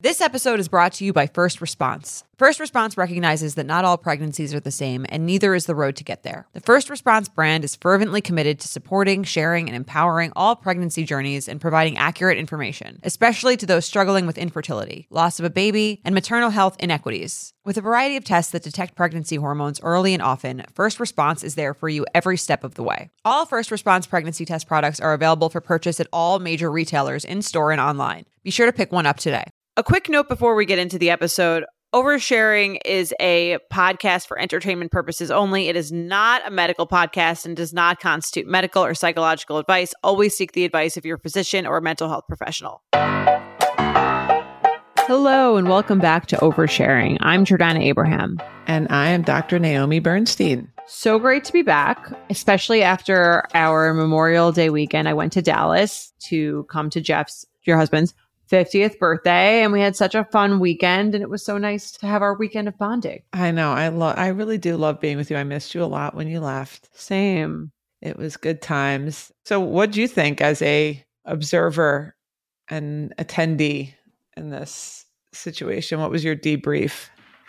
This episode is brought to you by First Response. First Response recognizes that not all pregnancies are the same, and neither is the road to get there. The First Response brand is fervently committed to supporting, sharing, and empowering all pregnancy journeys and providing accurate information, especially to those struggling with infertility, loss of a baby, and maternal health inequities. With a variety of tests that detect pregnancy hormones early and often, First Response is there for you every step of the way. All First Response pregnancy test products are available for purchase at all major retailers in-store and online. Be sure to pick one up today. A quick note before we get into the episode. Oversharing is a podcast for entertainment purposes only. It is not a medical podcast and does not constitute medical or psychological advice. Always seek the advice of your physician or mental health professional. Hello and welcome back to Oversharing. I'm Jordana Abraham. And I am Dr. Naomi Bernstein. So great to be back, especially after our Memorial Day weekend. I went to Dallas to come to Jeff's, your husband's, 50th birthday, and we had such a fun weekend, and it was so nice to have our weekend of bonding. I know. I really do love being with you. I missed you a lot when you left. Same. It was good times. So what did you think as a observer and attendee in this situation? What was your debrief?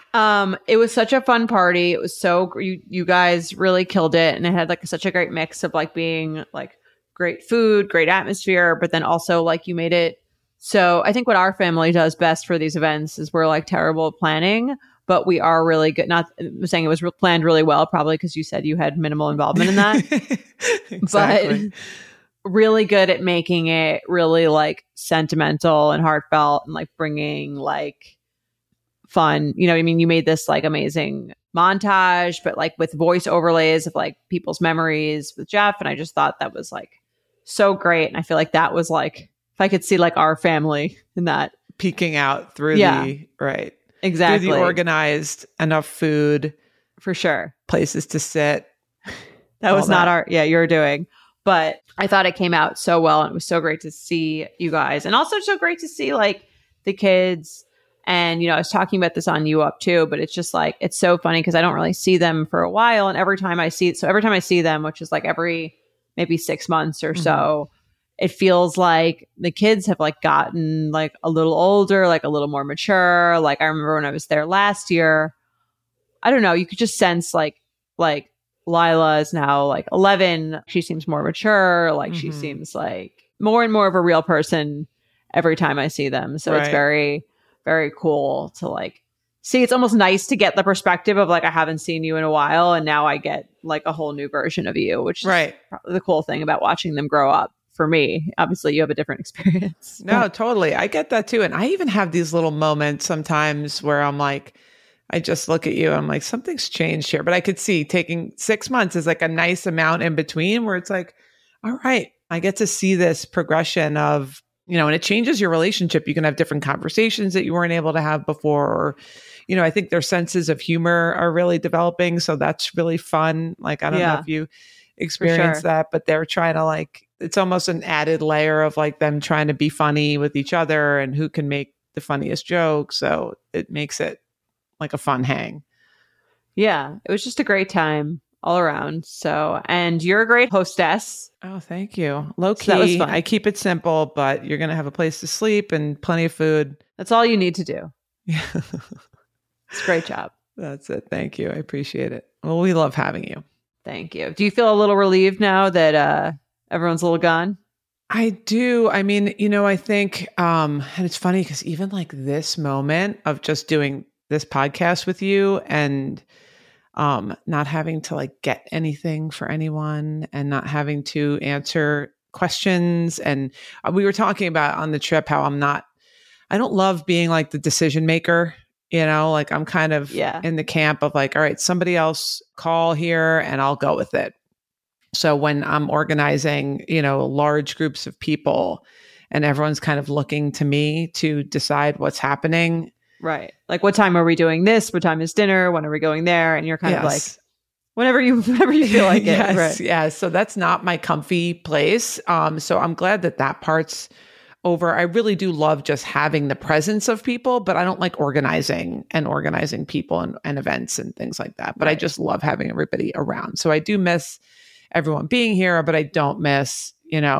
It was such a fun party. It was you guys really killed it, and it had like such a great mix of like being like great food, great atmosphere, but then also like you made it. So I think what our family does best for these events is we're like terrible at planning, but we are really good. Not saying it was planned really well, probably because you said you had minimal involvement in that, Exactly. but really good at making it really like sentimental and heartfelt and like bringing like fun. You know, I mean, you made this like amazing montage, but like with voice overlays of like people's memories with Jeff. And I just thought that was like so great. And I feel like that was like, if I could see like our family in that. Peeking out through right. Exactly. Through the organized, enough food. For sure. Places to sit. That was not you're doing. But I thought it came out so well. And it was so great to see you guys. And also so great to see like the kids. And, you know, I was talking about this on You Up too, but it's just like, it's so funny because I don't really see them for a while. And every time I see them, which is like every maybe 6 months or so, it feels like the kids have like gotten like a little older, like a little more mature. Like I remember when I was there last year, I don't know, you could just sense like Lila is now like 11. She seems more mature. Like she seems like more and more of a real person every time I see them. So it's very, very cool to like see. It's almost nice to get the perspective of like, I haven't seen you in a while. And now I get like a whole new version of you, which is probably the cool thing about watching them grow up. For me, obviously you have a different experience. No, totally. I get that too. And I even have these little moments sometimes where I'm like, I just look at you, I'm like, something's changed here. But I could see taking 6 months is like a nice amount in between where it's like, all right, I get to see this progression of, you know, and it changes your relationship. You can have different conversations that you weren't able to have before. Or, you know, I think their senses of humor are really developing. So that's really fun. Like, I don't know if you experience that, but they're trying to like, it's almost an added layer of like them trying to be funny with each other and who can make the funniest jokes. So it makes it like a fun hang. Yeah, it was just a great time all around. So, and you're a great hostess. Oh, thank you. Low key. So that was fun. I keep it simple, but you're going to have a place to sleep and plenty of food. That's all you need to do. Yeah. It's a great job. That's it. Thank you. I appreciate it. Well, we love having you. Thank you. Do you feel a little relieved now that everyone's a little gone? I do. I mean, you know, I think, and it's funny because even like this moment of just doing this podcast with you and not having to like get anything for anyone and not having to answer questions. And we were talking about on the trip how I don't love being like the decision maker. You know, like I'm kind of in the camp of like, all right, somebody else call here and I'll go with it. So when I'm organizing, you know, large groups of people and everyone's kind of looking to me to decide what's happening. Right. Like, what time are we doing this? What time is dinner? When are we going there? And you're kind of like, whenever you feel like it. Right. Yeah. So that's not my comfy place. So I'm glad that part's over. I really do love just having the presence of people, but I don't like organizing people and events and things like that. But I just love having everybody around. So I do miss everyone being here, but I don't miss, you know,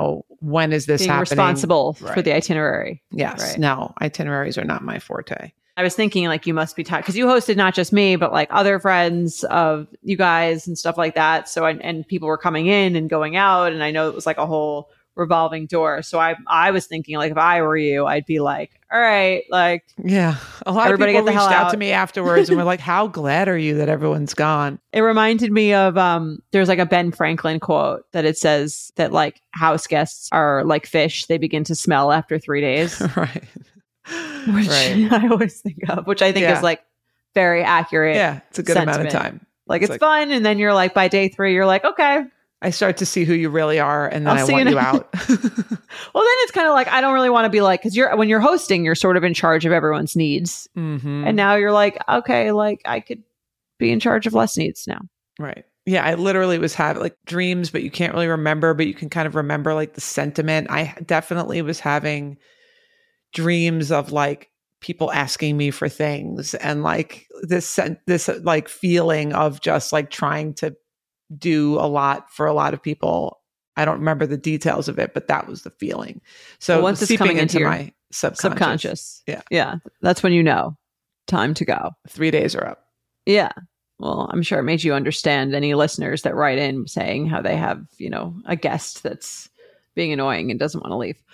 when is this being happening? Responsible for the itinerary. Yes. Right. No, itineraries are not my forte. I was thinking like you must be tired because you hosted not just me, but like other friends of you guys and stuff like that. So, and people were coming in and going out. And I know it was like a whole revolving door. So I was thinking like, if I were you, I'd be like, all right, like, yeah, a lot of people reached out to me afterwards and were like, how glad are you that everyone's gone? It reminded me of, there's like a Ben Franklin quote that it says that like house guests are like fish. They begin to smell after 3 days. Right. Which I always think of, which I think is like very accurate. Yeah, it's a good amount of time. Like it's fun. And then you're like, by day 3, you're like, okay. I start to see who you really are, and then I want you out. Well, then it's kind of like, I don't really want to be like, because when you're hosting, you're sort of in charge of everyone's needs. Mm-hmm. And now you're like, okay, like I could be in charge of less needs now. Right. Yeah, I literally was having like dreams, but you can't really remember, but you can kind of remember like the sentiment. I definitely was having dreams of like people asking me for things and like this like feeling of just like trying to do a lot for a lot of people. I don't remember the details of it, but that was the feeling. So once it's coming into my subconscious. Yeah. Yeah. That's when you know time to go. 3 days are up. Yeah. Well, I'm sure it made you understand any listeners that write in saying how they have, a guest that's being annoying and doesn't want to leave.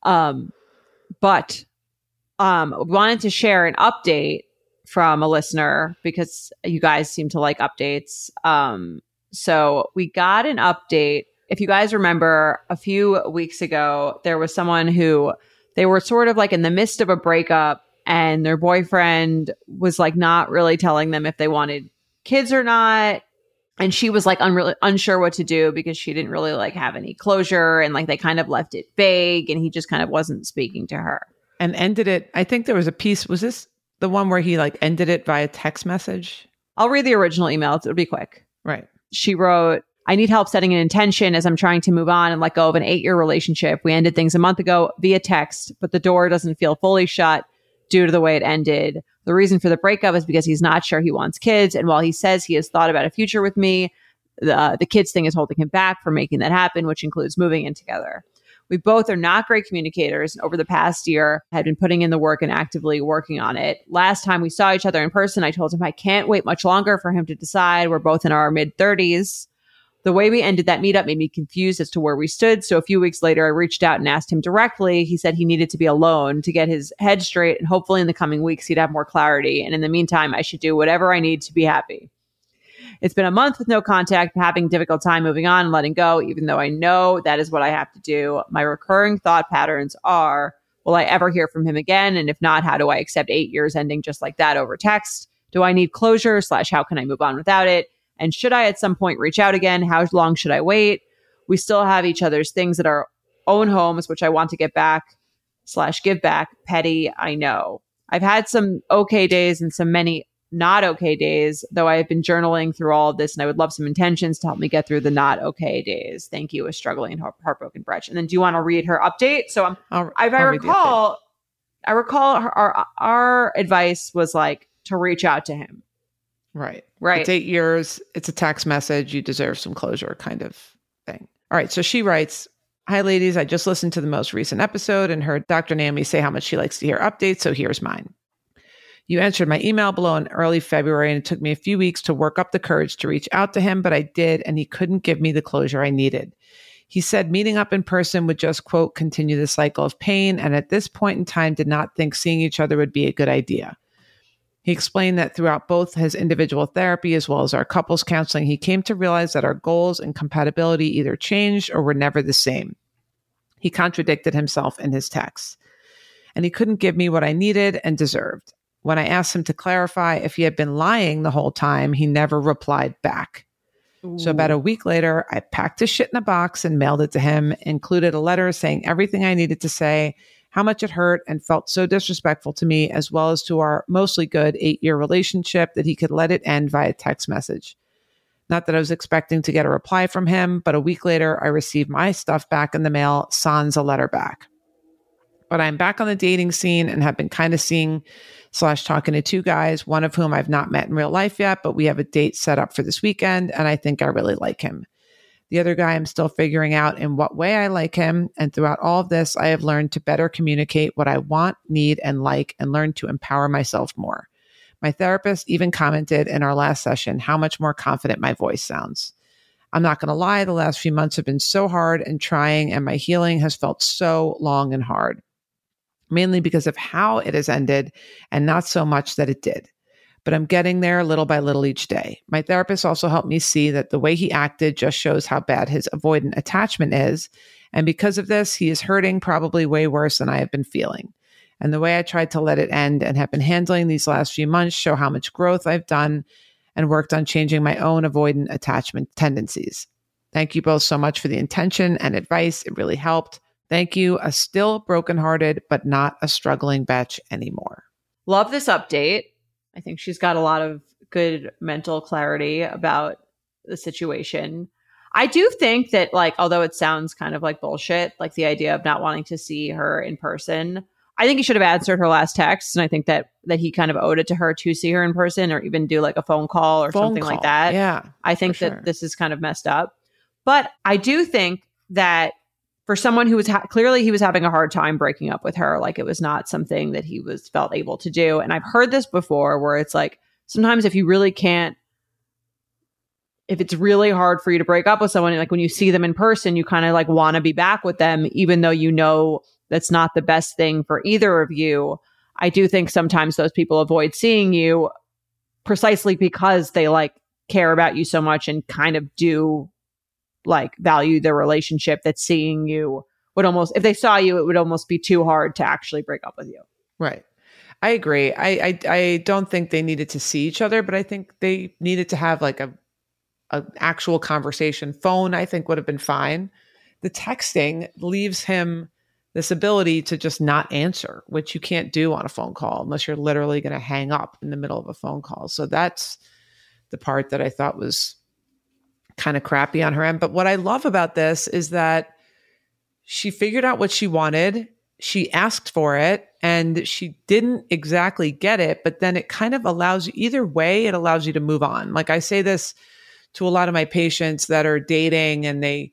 But wanted to share an update from a listener because you guys seem to like updates. So we got an update. If you guys remember, a few weeks ago, there was someone who they were sort of like in the midst of a breakup and their boyfriend was like not really telling them if they wanted kids or not. And she was like unsure what to do because she didn't really like have any closure and like they kind of left it vague and he just kind of wasn't speaking to her. And ended it. I think there was a piece. Was this the one where he like ended it via text message? I'll read the original email. It'll be quick. Right. She wrote, I need help setting an intention as I'm trying to move on and let go of an 8-year relationship. We ended things a month ago via text, but the door doesn't feel fully shut due to the way it ended. The reason for the breakup is because he's not sure he wants kids. And while he says he has thought about a future with me, the kids thing is holding him back from making that happen, which includes moving in together. We both are not great communicators. And over the past year, had been putting in the work and actively working on it. Last time we saw each other in person, I told him I can't wait much longer for him to decide. We're both in our mid-30s. The way we ended that meetup made me confused as to where we stood. So a few weeks later, I reached out and asked him directly. He said he needed to be alone to get his head straight. And hopefully in the coming weeks, he'd have more clarity. And in the meantime, I should do whatever I need to be happy. It's been a month with no contact, having a difficult time moving on and letting go, even though I know that is what I have to do. My recurring thought patterns are, will I ever hear from him again? And if not, how do I accept 8 years ending just like that over text? Do I need closure / how can I move on without it? And should I at some point reach out again? How long should I wait? We still have each other's things at our own homes, which I want to get back / give back. Petty, I know. I've had some okay days and some many not okay days, though I have been journaling through all of this and I would love some intentions to help me get through the not okay days. Thank you, a struggling heartbroken Brecht. And then do you want to read her update? So I recall our advice was like to reach out to him. Right. Right. It's 8 years. It's a text message. You deserve some closure kind of thing. All right. So she writes, hi, ladies. I just listened to the most recent episode and heard Dr. Naomi say how much she likes to hear updates. So here's mine. You answered my email below in early February, and it took me a few weeks to work up the courage to reach out to him, but I did, and he couldn't give me the closure I needed. He said meeting up in person would just, quote, continue the cycle of pain, and at this point in time did not think seeing each other would be a good idea. He explained that throughout both his individual therapy as well as our couples counseling, he came to realize that our goals and compatibility either changed or were never the same. He contradicted himself in his texts, and he couldn't give me what I needed and deserved. When I asked him to clarify if he had been lying the whole time, he never replied back. Ooh. So about a week later, I packed his shit in a box and mailed it to him, included a letter saying everything I needed to say, how much it hurt and felt so disrespectful to me, as well as to our mostly good 8-year relationship, that he could let it end via text message. Not that I was expecting to get a reply from him, but a week later, I received my stuff back in the mail, sans a letter back. But I'm back on the dating scene and have been kind of seeing / talking to 2 guys, one of whom I've not met in real life yet, but we have a date set up for this weekend, and I think I really like him. The other guy, I'm still figuring out in what way I like him. And throughout all of this, I have learned to better communicate what I want, need, and like, and learn to empower myself more. My therapist even commented in our last session how much more confident my voice sounds. I'm not going to lie, the last few months have been so hard and trying, and my healing has felt so long and hard, mainly because of how it has ended and not so much that it did. But I'm getting there little by little each day. My therapist also helped me see that the way he acted just shows how bad his avoidant attachment is. And because of this, he is hurting probably way worse than I have been feeling. And the way I tried to let it end and have been handling these last few months show how much growth I've done and worked on changing my own avoidant attachment tendencies. Thank you both so much for the intention and advice. It really helped. Thank you. A still brokenhearted, but not a struggling bitch anymore. Love this update. I think she's got a lot of good mental clarity about the situation. I do think that, like, although it sounds kind of like bullshit, like the idea of not wanting to see her in person, I think he should have answered her last text. And I think that he kind of owed it to her to see her in person or even do like a phone call or something like that. Yeah. I think that this is kind of messed up. But I do think that for someone who was clearly he was having a hard time breaking up with her, like it was not something that he felt able to do. And I've heard this before where it's like, sometimes if you really can't, if it's really hard for you to break up with someone, like when you see them in person, you kind of like want to be back with them, even though you know that's not the best thing for either of you. I do think sometimes those people avoid seeing you precisely because they like care about you so much and kind of do like value their relationship, that seeing you would almost, if they saw you, it would almost be too hard to actually break up with you. Right. I agree. I don't think they needed to see each other, but I think they needed to have like a actual conversation. Phone, I think, would have been fine. The texting leaves him this ability to just not answer, which you can't do on a phone call unless you're literally going to hang up in the middle of a phone call. So that's the part that I thought was kind of crappy on her end. But what I love about this is that she figured out what she wanted. She asked for it and she didn't exactly get it, but then it kind of allows you, either way, it allows you to move on. Like I say this to a lot of my patients that are dating and they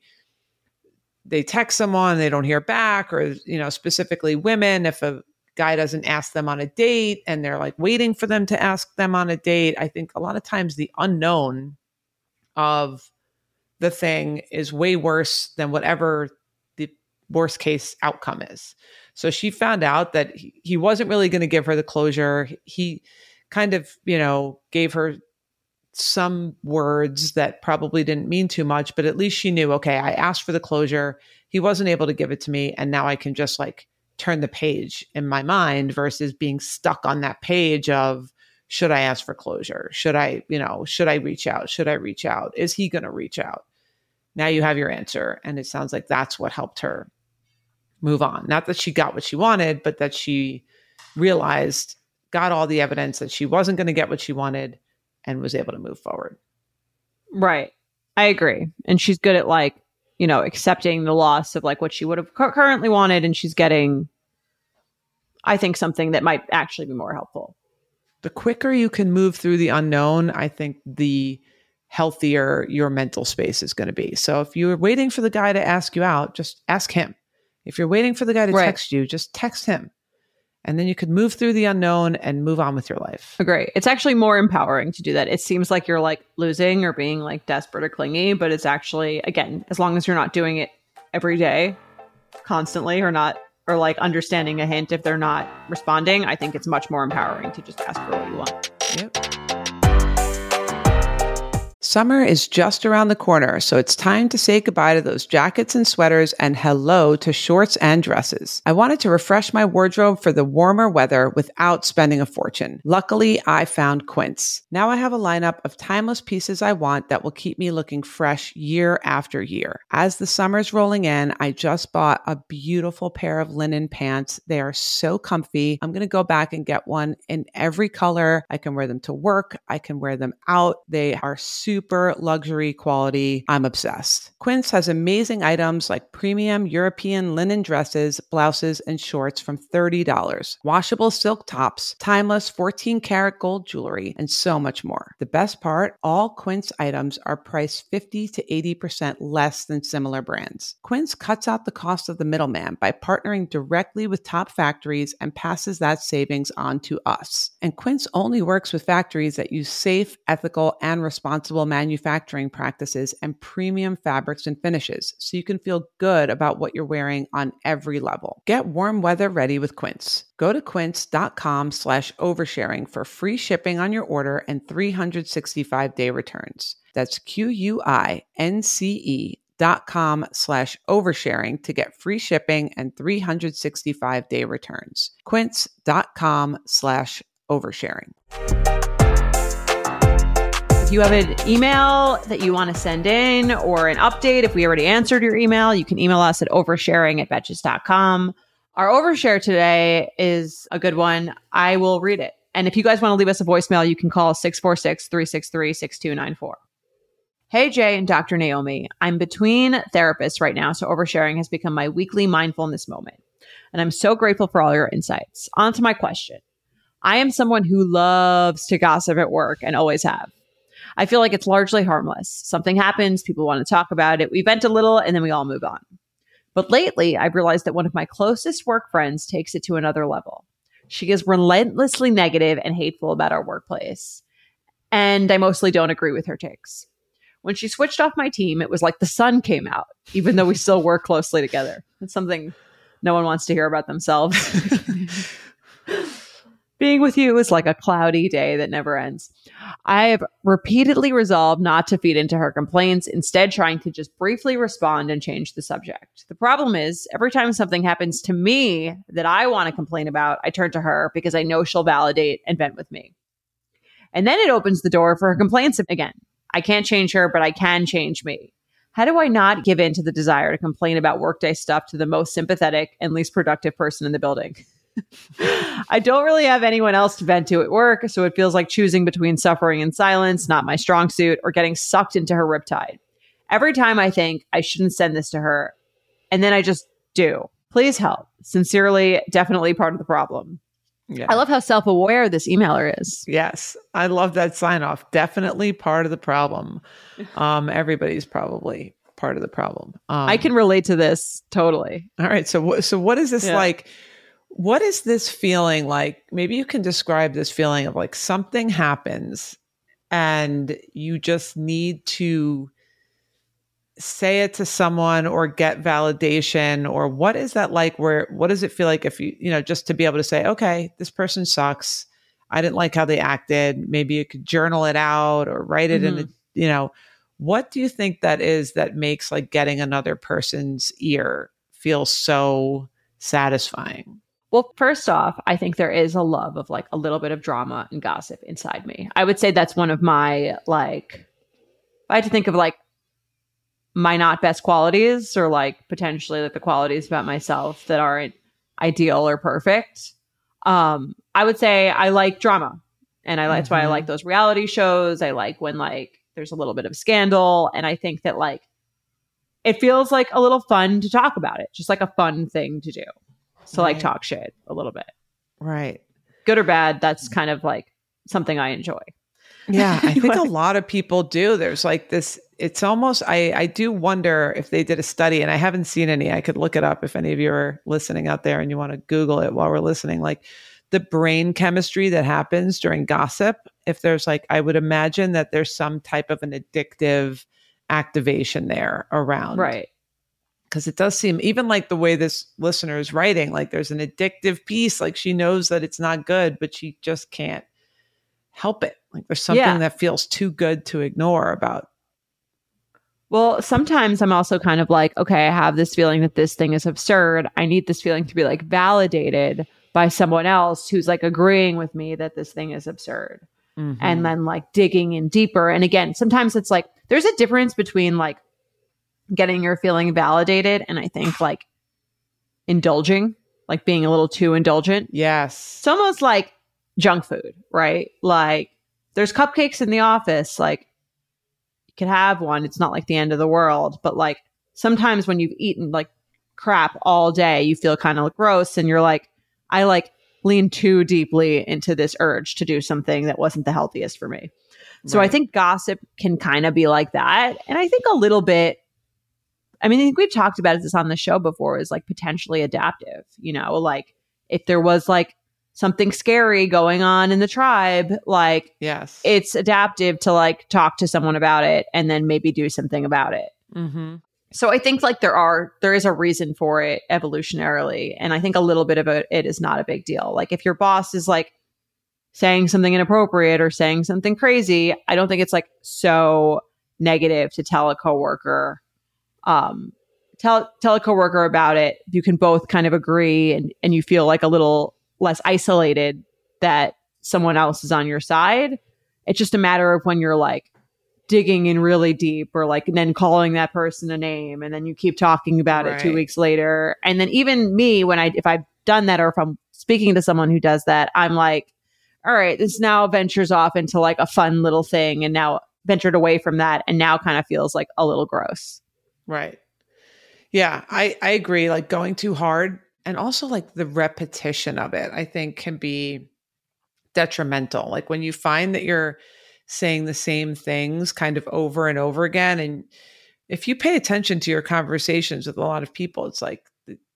text someone, they don't hear back, or, you know, specifically women, if a guy doesn't ask them on a date and they're like waiting for them to ask them on a date. I think a lot of times the unknown of the thing is way worse than whatever the worst case outcome is. So she found out that he wasn't really going to give her the closure. He kind of, you know, gave her some words that probably didn't mean too much, but at least she knew, okay, I asked for the closure. He wasn't able to give it to me. And now I can just like turn the page in my mind versus being stuck on that page of, should I ask for closure? Should I reach out? Should I reach out? Is he going to reach out? Now you have your answer. And it sounds like that's what helped her move on. Not that she got what she wanted, but that she realized, got all the evidence that she wasn't going to get what she wanted and was able to move forward. Right. I agree. And she's good at like, you know, accepting the loss of like what she would have currently wanted. And she's getting, I think, something that might actually be more helpful. The quicker you can move through the unknown, I think the healthier your mental space is going to be. So if you're waiting for the guy to ask you out, just ask him. If you're waiting for the guy to text you, just text him. And then you could move through the unknown and move on with your life. Agree. It's actually more empowering to do that. It seems like you're like losing or being like desperate or clingy, but it's actually, again, as long as you're not doing it every day, constantly, or not, or like understanding a hint if they're not responding, I think it's much more empowering to just ask for what you want. Yep. Summer is just around the corner, so it's time to say goodbye to those jackets and sweaters and hello to shorts and dresses. I wanted to refresh my wardrobe for the warmer weather without spending a fortune. Luckily, I found Quince. Now I have a lineup of timeless pieces I want that will keep me looking fresh year after year. As the summer's rolling in, I just bought a beautiful pair of linen pants. They are so comfy. I'm going to go back and get one in every color. I can wear them to work. I can wear them out. They are super super luxury quality. I'm obsessed. Quince has amazing items like premium European linen dresses, blouses, and shorts from $30, washable silk tops, timeless 14-karat gold jewelry, and so much more. The best part, all Quince items are priced 50 to 80% less than similar brands. Quince cuts out the cost of the middleman by partnering directly with top factories and passes that savings on to us. And Quince only works with factories that use safe, ethical, and responsible manufacturing practices and premium fabrics and finishes, so you can feel good about what you're wearing on every level. Get warm weather ready with Quince. Go to quince.com/oversharing for free shipping on your order and 365-day returns. That's QUINCE.com/oversharing to get free shipping and 365-day returns. Quince.com/oversharing. If you have an email that you want to send in or an update, if we already answered your email, you can email us at oversharing@betches.com. Our overshare today is a good one. I will read it. And if you guys want to leave us a voicemail, you can call 646-363-6294. Hey, Jay and Dr. Naomi. I'm between therapists right now, so oversharing has become my weekly mindfulness moment. And I'm so grateful for all your insights. On to my question. I am someone who loves to gossip at work and always have. I feel like it's largely harmless. Something happens, people want to talk about it, we vent a little, and then we all move on. But lately, I've realized that one of my closest work friends takes it to another level. She is relentlessly negative and hateful about our workplace. And I mostly don't agree with her takes. When she switched off my team, it was like the sun came out, even though we still work closely together. It's something no one wants to hear about themselves. Being with you is like a cloudy day that never ends. I have repeatedly resolved not to feed into her complaints, instead trying to just briefly respond and change the subject. The problem is, every time something happens to me that I want to complain about, I turn to her because I know she'll validate and vent with me. And then it opens the door for her complaints again. I can't change her, but I can change me. How do I not give in to the desire to complain about workday stuff to the most sympathetic and least productive person in the building? I don't really have anyone else to vent to at work, so it feels like choosing between suffering in silence, not my strong suit, or getting sucked into her riptide. Every time I think I shouldn't send this to her, and then I just do. Please help. Sincerely, definitely part of the problem. Yeah. I love how self-aware this emailer is. Yes. I love that sign off. Definitely part of the problem. Everybody's probably part of the problem. I can relate to this totally. All right. So what is this like? What is this feeling like? Maybe you can describe this feeling of like something happens and you just need to say it to someone or get validation, or what is that like? What does it feel like if you just to be able to say, okay, this person sucks. I didn't like how they acted. Maybe you could journal it out or write it in what do you think that is that makes like getting another person's ear feel so satisfying? Well, first off, I think there is a love of like a little bit of drama and gossip inside me. I would say that's one of my if I had to think of like my not best qualities, or like potentially like the qualities about myself that aren't ideal or perfect. I would say I like drama, and that's why I like those reality shows. I like when like there's a little bit of scandal, and I think that like it feels like a little fun to talk about it, just like a fun thing to do. So like talk shit a little bit. Right. Good or bad, that's kind of like something I enjoy. Yeah, I think a lot of people do. There's like this, it's almost, I do wonder if they did a study, and I haven't seen any. I could look it up if any of you are listening out there and you want to Google it while we're listening, like the brain chemistry that happens during gossip. If there's like, I would imagine that there's some type of an addictive activation there around. Right. Because it does seem, even like the way this listener is writing, like there's an addictive piece, like she knows that it's not good, but she just can't help it. Like there's something that feels too good to ignore about. Well, sometimes I'm also kind of like, okay, I have this feeling that this thing is absurd. I need this feeling to be like validated by someone else who's like agreeing with me that this thing is absurd. And then like digging in deeper. And again, sometimes it's like, there's a difference between like getting your feeling validated and I think like indulging, like being a little too indulgent. Yes. It's almost like junk food, right? Like there's cupcakes in the office. Like you can have one. It's not like the end of the world. But like sometimes when you've eaten like crap all day, you feel kind of gross and you're like, I like lean too deeply into this urge to do something that wasn't the healthiest for me. So I think gossip can kind of be like that. And I think a little bit, I mean, I think we've talked about this on the show before, is like potentially adaptive, you know, like if there was like something scary going on in the tribe, like yes, it's adaptive to like talk to someone about it and then maybe do something about it. Mm-hmm. So I think like there is a reason for it evolutionarily. And I think a little bit of it is not a big deal. Like if your boss is like saying something inappropriate or saying something crazy, I don't think it's like so negative to tell a coworker, tell a coworker about it. You can both kind of agree and you feel like a little less isolated that someone else is on your side. It's just a matter of when you're like digging in really deep or like and then calling that person a name and then you keep talking about it 2 weeks later. And then even me, if I've done that or if I'm speaking to someone who does that, I'm like, all right, this now ventures off into like a fun little thing and now ventured away from that and now kind of feels like a little gross. Right. Yeah, I agree. Like going too hard and also like the repetition of it, I think can be detrimental. Like when you find that you're saying the same things kind of over and over again. And if you pay attention to your conversations with a lot of people, it's like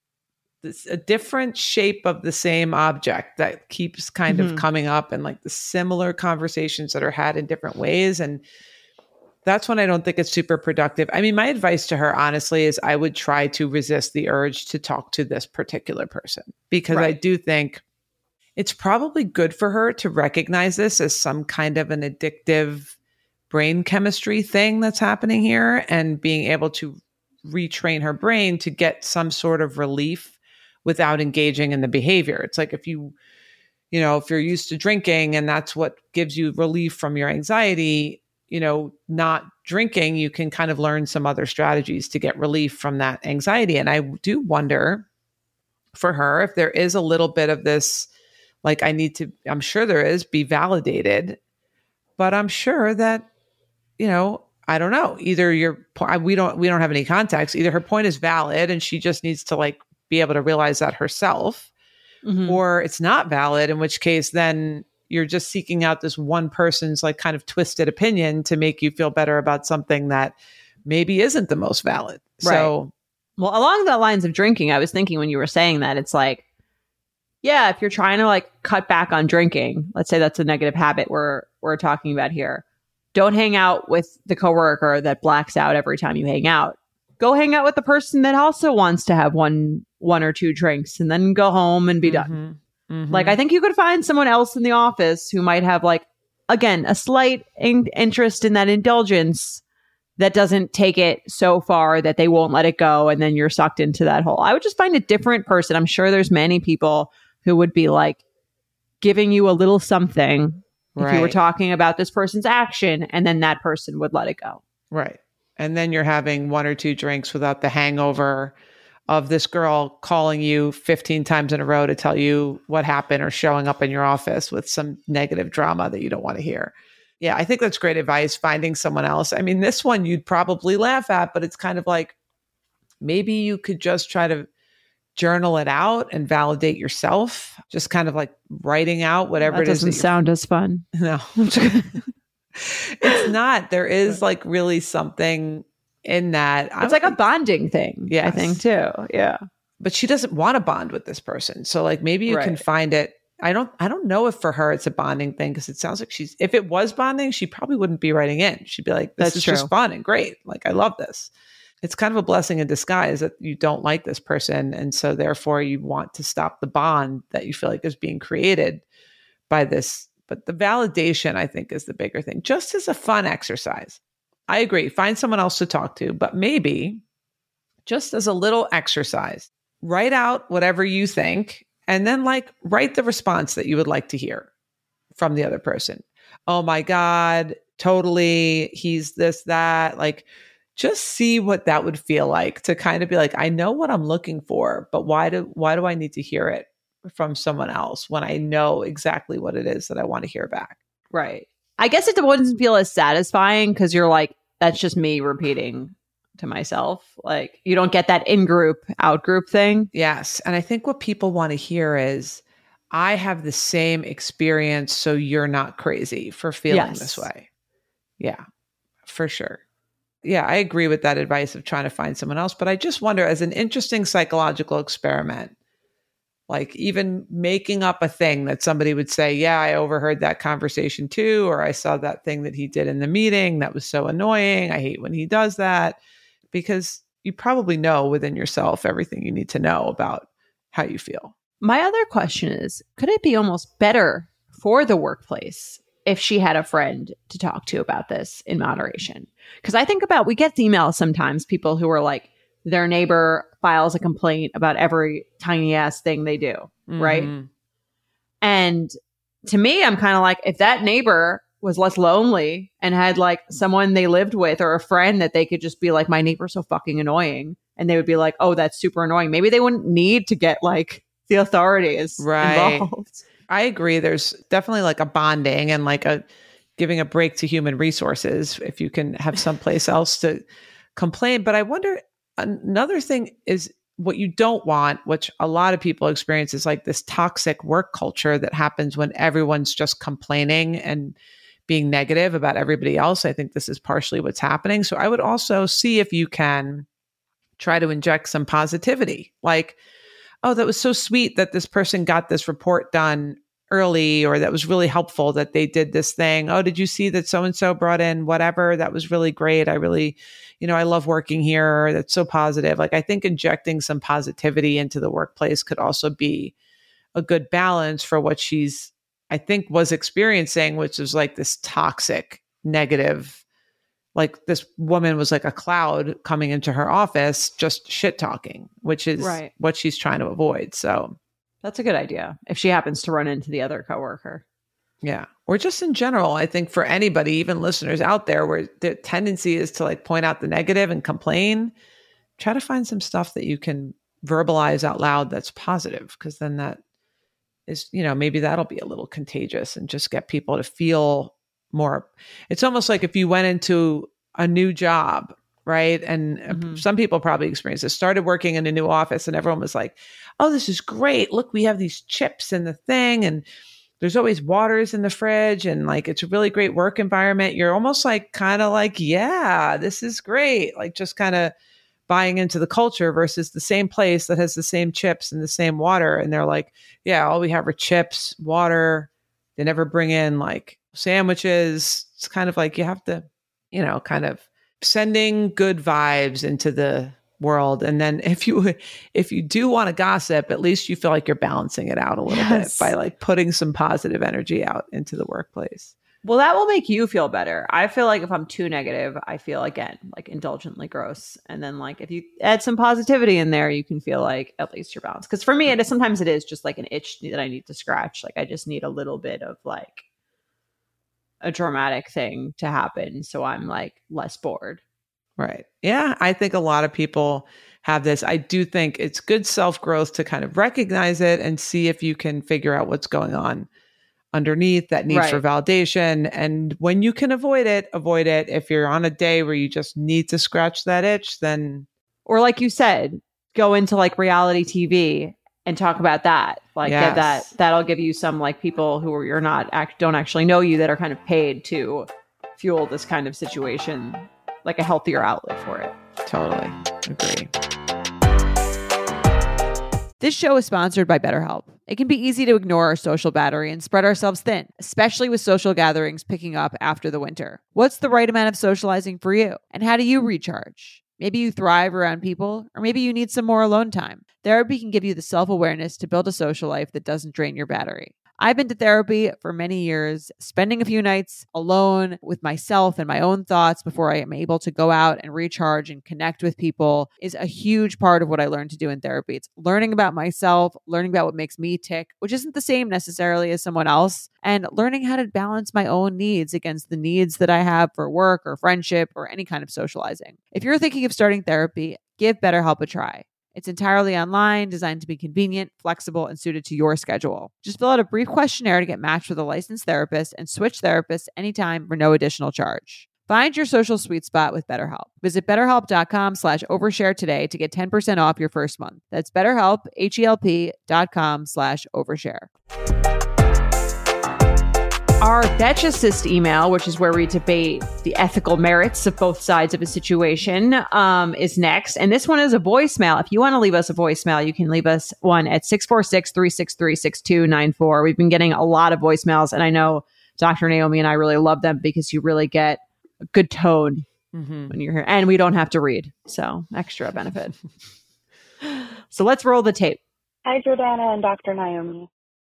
a different shape of the same object that keeps kind of coming up and like the similar conversations that are had in different ways. And that's when I don't think it's super productive. I mean, my advice to her, honestly, is I would try to resist the urge to talk to this particular person because I do think it's probably good for her to recognize this as some kind of an addictive brain chemistry thing that's happening here and being able to retrain her brain to get some sort of relief without engaging in the behavior. It's like if you're used to drinking and that's what gives you relief from your anxiety, not drinking, you can kind of learn some other strategies to get relief from that anxiety. And I do wonder for her if there is a little bit of this, like I'm sure there is, be validated, but I'm sure that, I don't know, either we don't have any context, either her point is valid and she just needs to like be able to realize that herself, or it's not valid, in which case then you're just seeking out this one person's like kind of twisted opinion to make you feel better about something that maybe isn't the most valid. Right. So, well, along the lines of drinking, I was thinking when you were saying that, it's like, yeah, if you're trying to like cut back on drinking, let's say that's a negative habit we're talking about here. Don't hang out with the coworker that blacks out every time you hang out. Go hang out with the person that also wants to have one or two drinks and then go home and be done. Like, I think you could find someone else in the office who might have like, again, a slight interest in that indulgence that doesn't take it so far that they won't let it go. And then you're sucked into that hole. I would just find a different person. I'm sure there's many people who would be like giving you a little something if you were talking about this person's action, and then that person would let it go. Right. And then you're having one or two drinks without the hangover of this girl calling you 15 times in a row to tell you what happened or showing up in your office with some negative drama that you don't want to hear. Yeah, I think that's great advice, finding someone else. I mean, this one you'd probably laugh at, but it's kind of like maybe you could just try to journal it out and validate yourself, just kind of like writing out whatever it is. Doesn't sound as fun. No, it's not. There is like really something in that. It's like a bonding thing. Yeah, I think too. Yeah. But she doesn't want to bond with this person. So like maybe you can find it. I don't know if for her it's a bonding thing, because it sounds like if it was bonding, she probably wouldn't be writing in. She'd be like, this is just fun and great. Like, I love this. It's kind of a blessing in disguise that you don't like this person. And so therefore you want to stop the bond that you feel like is being created by this. But the validation, I think, is the bigger thing, just as a fun exercise. I agree. Find someone else to talk to, but maybe just as a little exercise, write out whatever you think, and then like write the response that you would like to hear from the other person. Oh my God, totally. He's this, that, like, just see what that would feel like to kind of be like, I know what I'm looking for, but why do I need to hear it from someone else when I know exactly what it is that I want to hear back? Right. I guess it wouldn't feel as satisfying because you're like that's just me repeating to myself. Like, you don't get that in-group, out-group thing. Yes. And I think what people want to hear is, I have the same experience, so you're not crazy for feeling this way. Yeah, for sure. Yeah, I agree with that advice of trying to find someone else. But I just wonder, as an interesting psychological experiment, like even making up a thing that somebody would say, yeah, I overheard that conversation too, or I saw that thing that he did in the meeting that was so annoying. I hate when he does that, because you probably know within yourself everything you need to know about how you feel. My other question is, could it be almost better for the workplace if she had a friend to talk to about this in moderation? Because I think about, we get emails sometimes, people who are like, their neighbor files a complaint about every tiny ass thing they do, right? And to me, I'm kind of like, if that neighbor was less lonely and had like someone they lived with or a friend that they could just be like, my neighbor's so fucking annoying, and they would be like, oh, that's super annoying, maybe they wouldn't need to get like the authorities involved. I agree. There's definitely like a bonding and like a giving a break to human resources if you can have someplace else to complain. But I wonder, another thing is what you don't want, which a lot of people experience, is like this toxic work culture that happens when everyone's just complaining and being negative about everybody else. I think this is partially what's happening. So I would also see if you can try to inject some positivity. Like, oh, that was so sweet that this person got this report done early, or that was really helpful that they did this thing. Oh, did you see that so-and-so brought in whatever? That was really great. I really, I love working here. That's so positive. Like, I think injecting some positivity into the workplace could also be a good balance for what she's, I think, was experiencing, which is like this toxic, negative, like this woman was like a cloud coming into her office, just shit talking, which is what she's trying to avoid. So that's a good idea if she happens to run into the other coworker. Yeah. Or just in general, I think for anybody, even listeners out there, where the tendency is to like point out the negative and complain, try to find some stuff that you can verbalize out loud that's positive, because then that is, maybe that'll be a little contagious and just get people to feel more. It's almost like if you went into a new job, right? And some people probably experience this, started working in a new office and everyone was like, oh, this is great. Look, we have these chips in the thing and there's always waters in the fridge and like, it's a really great work environment. You're almost like, kind of like, yeah, this is great. Like just kind of buying into the culture versus the same place that has the same chips and the same water. And they're like, yeah, all we have are chips, water. They never bring in like sandwiches. It's kind of like you have to, kind of sending good vibes into the world. And then if you do want to gossip, at least you feel like you're balancing it out a little bit by like putting some positive energy out into the workplace. Well, that will make you feel better. I feel like if I'm too negative, I feel again like indulgently gross. And then like if you add some positivity in there, you can feel like at least you're balanced. Because for me, sometimes it is just like an itch that I need to scratch. Like I just need a little bit of like a dramatic thing to happen, so I'm like less bored. Right. Yeah. I think a lot of people have this. I do think it's good self-growth to kind of recognize it and see if you can figure out what's going on underneath that need for validation. And when you can avoid it. If you're on a day where you just need to scratch that itch, then. Or like you said, go into like reality TV and talk about that. Like that'll give you some like people who don't actually know you that are kind of paid to fuel this kind of situation, like a healthier outlet for it. Totally agree. This show is sponsored by BetterHelp. It can be easy to ignore our social battery and spread ourselves thin, especially with social gatherings picking up after the winter. What's the right amount of socializing for you? And how do you recharge? Maybe you thrive around people, or maybe you need some more alone time. Therapy can give you the self-awareness to build a social life that doesn't drain your battery. I've been to therapy for many years, spending a few nights alone with myself and my own thoughts before I am able to go out and recharge and connect with people is a huge part of what I learned to do in therapy. It's learning about myself, learning about what makes me tick, which isn't the same necessarily as someone else, and learning how to balance my own needs against the needs that I have for work or friendship or any kind of socializing. If you're thinking of starting therapy, give BetterHelp a try. It's entirely online, designed to be convenient, flexible, and suited to your schedule. Just fill out a brief questionnaire to get matched with a licensed therapist and switch therapists anytime for no additional charge. Find your social sweet spot with BetterHelp. Visit betterhelp.com/overshare today to get 10% off your first month. That's BetterHelp, HELP.com/overshare. Our Betch Assist email, which is where we debate the ethical merits of both sides of a situation, is next. And this one is a voicemail. If you want to leave us a voicemail, you can leave us one at 646-363-6294. We've been getting a lot of voicemails, and I know Dr. Naomi and I really love them because you really get a good tone when you're here. And we don't have to read. So extra benefit. So let's roll the tape. Hi, Jordana and Dr. Naomi.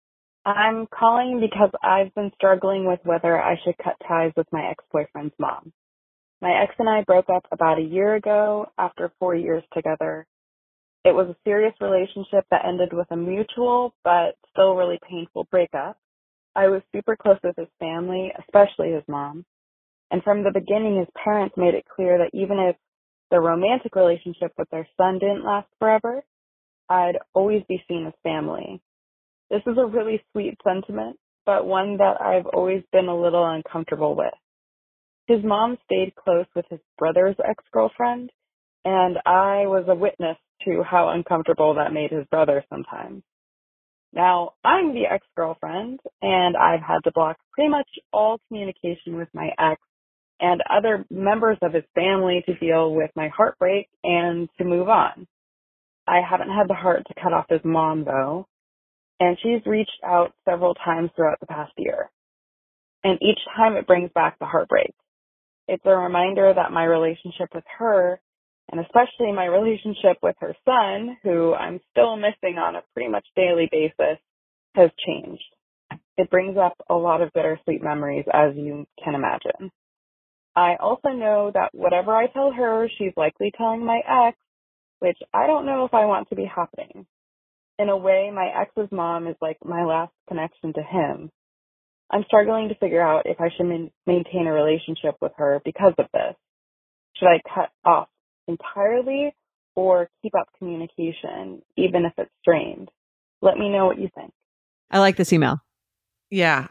I'm calling because I've been struggling with whether I should cut ties with my ex-boyfriend's mom. My ex and I broke up about a year ago after 4 years together. It was a serious relationship that ended with a mutual but still really painful breakup. I was super close with his family, especially his mom. And from the beginning, his parents made it clear that even if the romantic relationship with their son didn't last forever, I'd always be seen as family. This is a really sweet sentiment, but one that I've always been a little uncomfortable with. His mom stayed close with his brother's ex-girlfriend, and I was a witness to how uncomfortable that made his brother sometimes. Now, I'm the ex-girlfriend, and I've had to block pretty much all communication with my ex and other members of his family to deal with my heartbreak and to move on. I haven't had the heart to cut off his mom, though, and she's reached out several times throughout the past year. And each time it brings back the heartbreak. It's a reminder that my relationship with her, and especially my relationship with her son, who I'm still missing on a pretty much daily basis, has changed. It brings up a lot of bittersweet memories, as you can imagine. I also know that whatever I tell her, she's likely telling my ex, which I don't know if I want to be happening. In a way, my ex's mom is like my last connection to him. I'm struggling to figure out if I should maintain a relationship with her because of this. Should I cut off entirely or keep up communication, even if it's strained? Let me know what you think. I like this email. Yeah.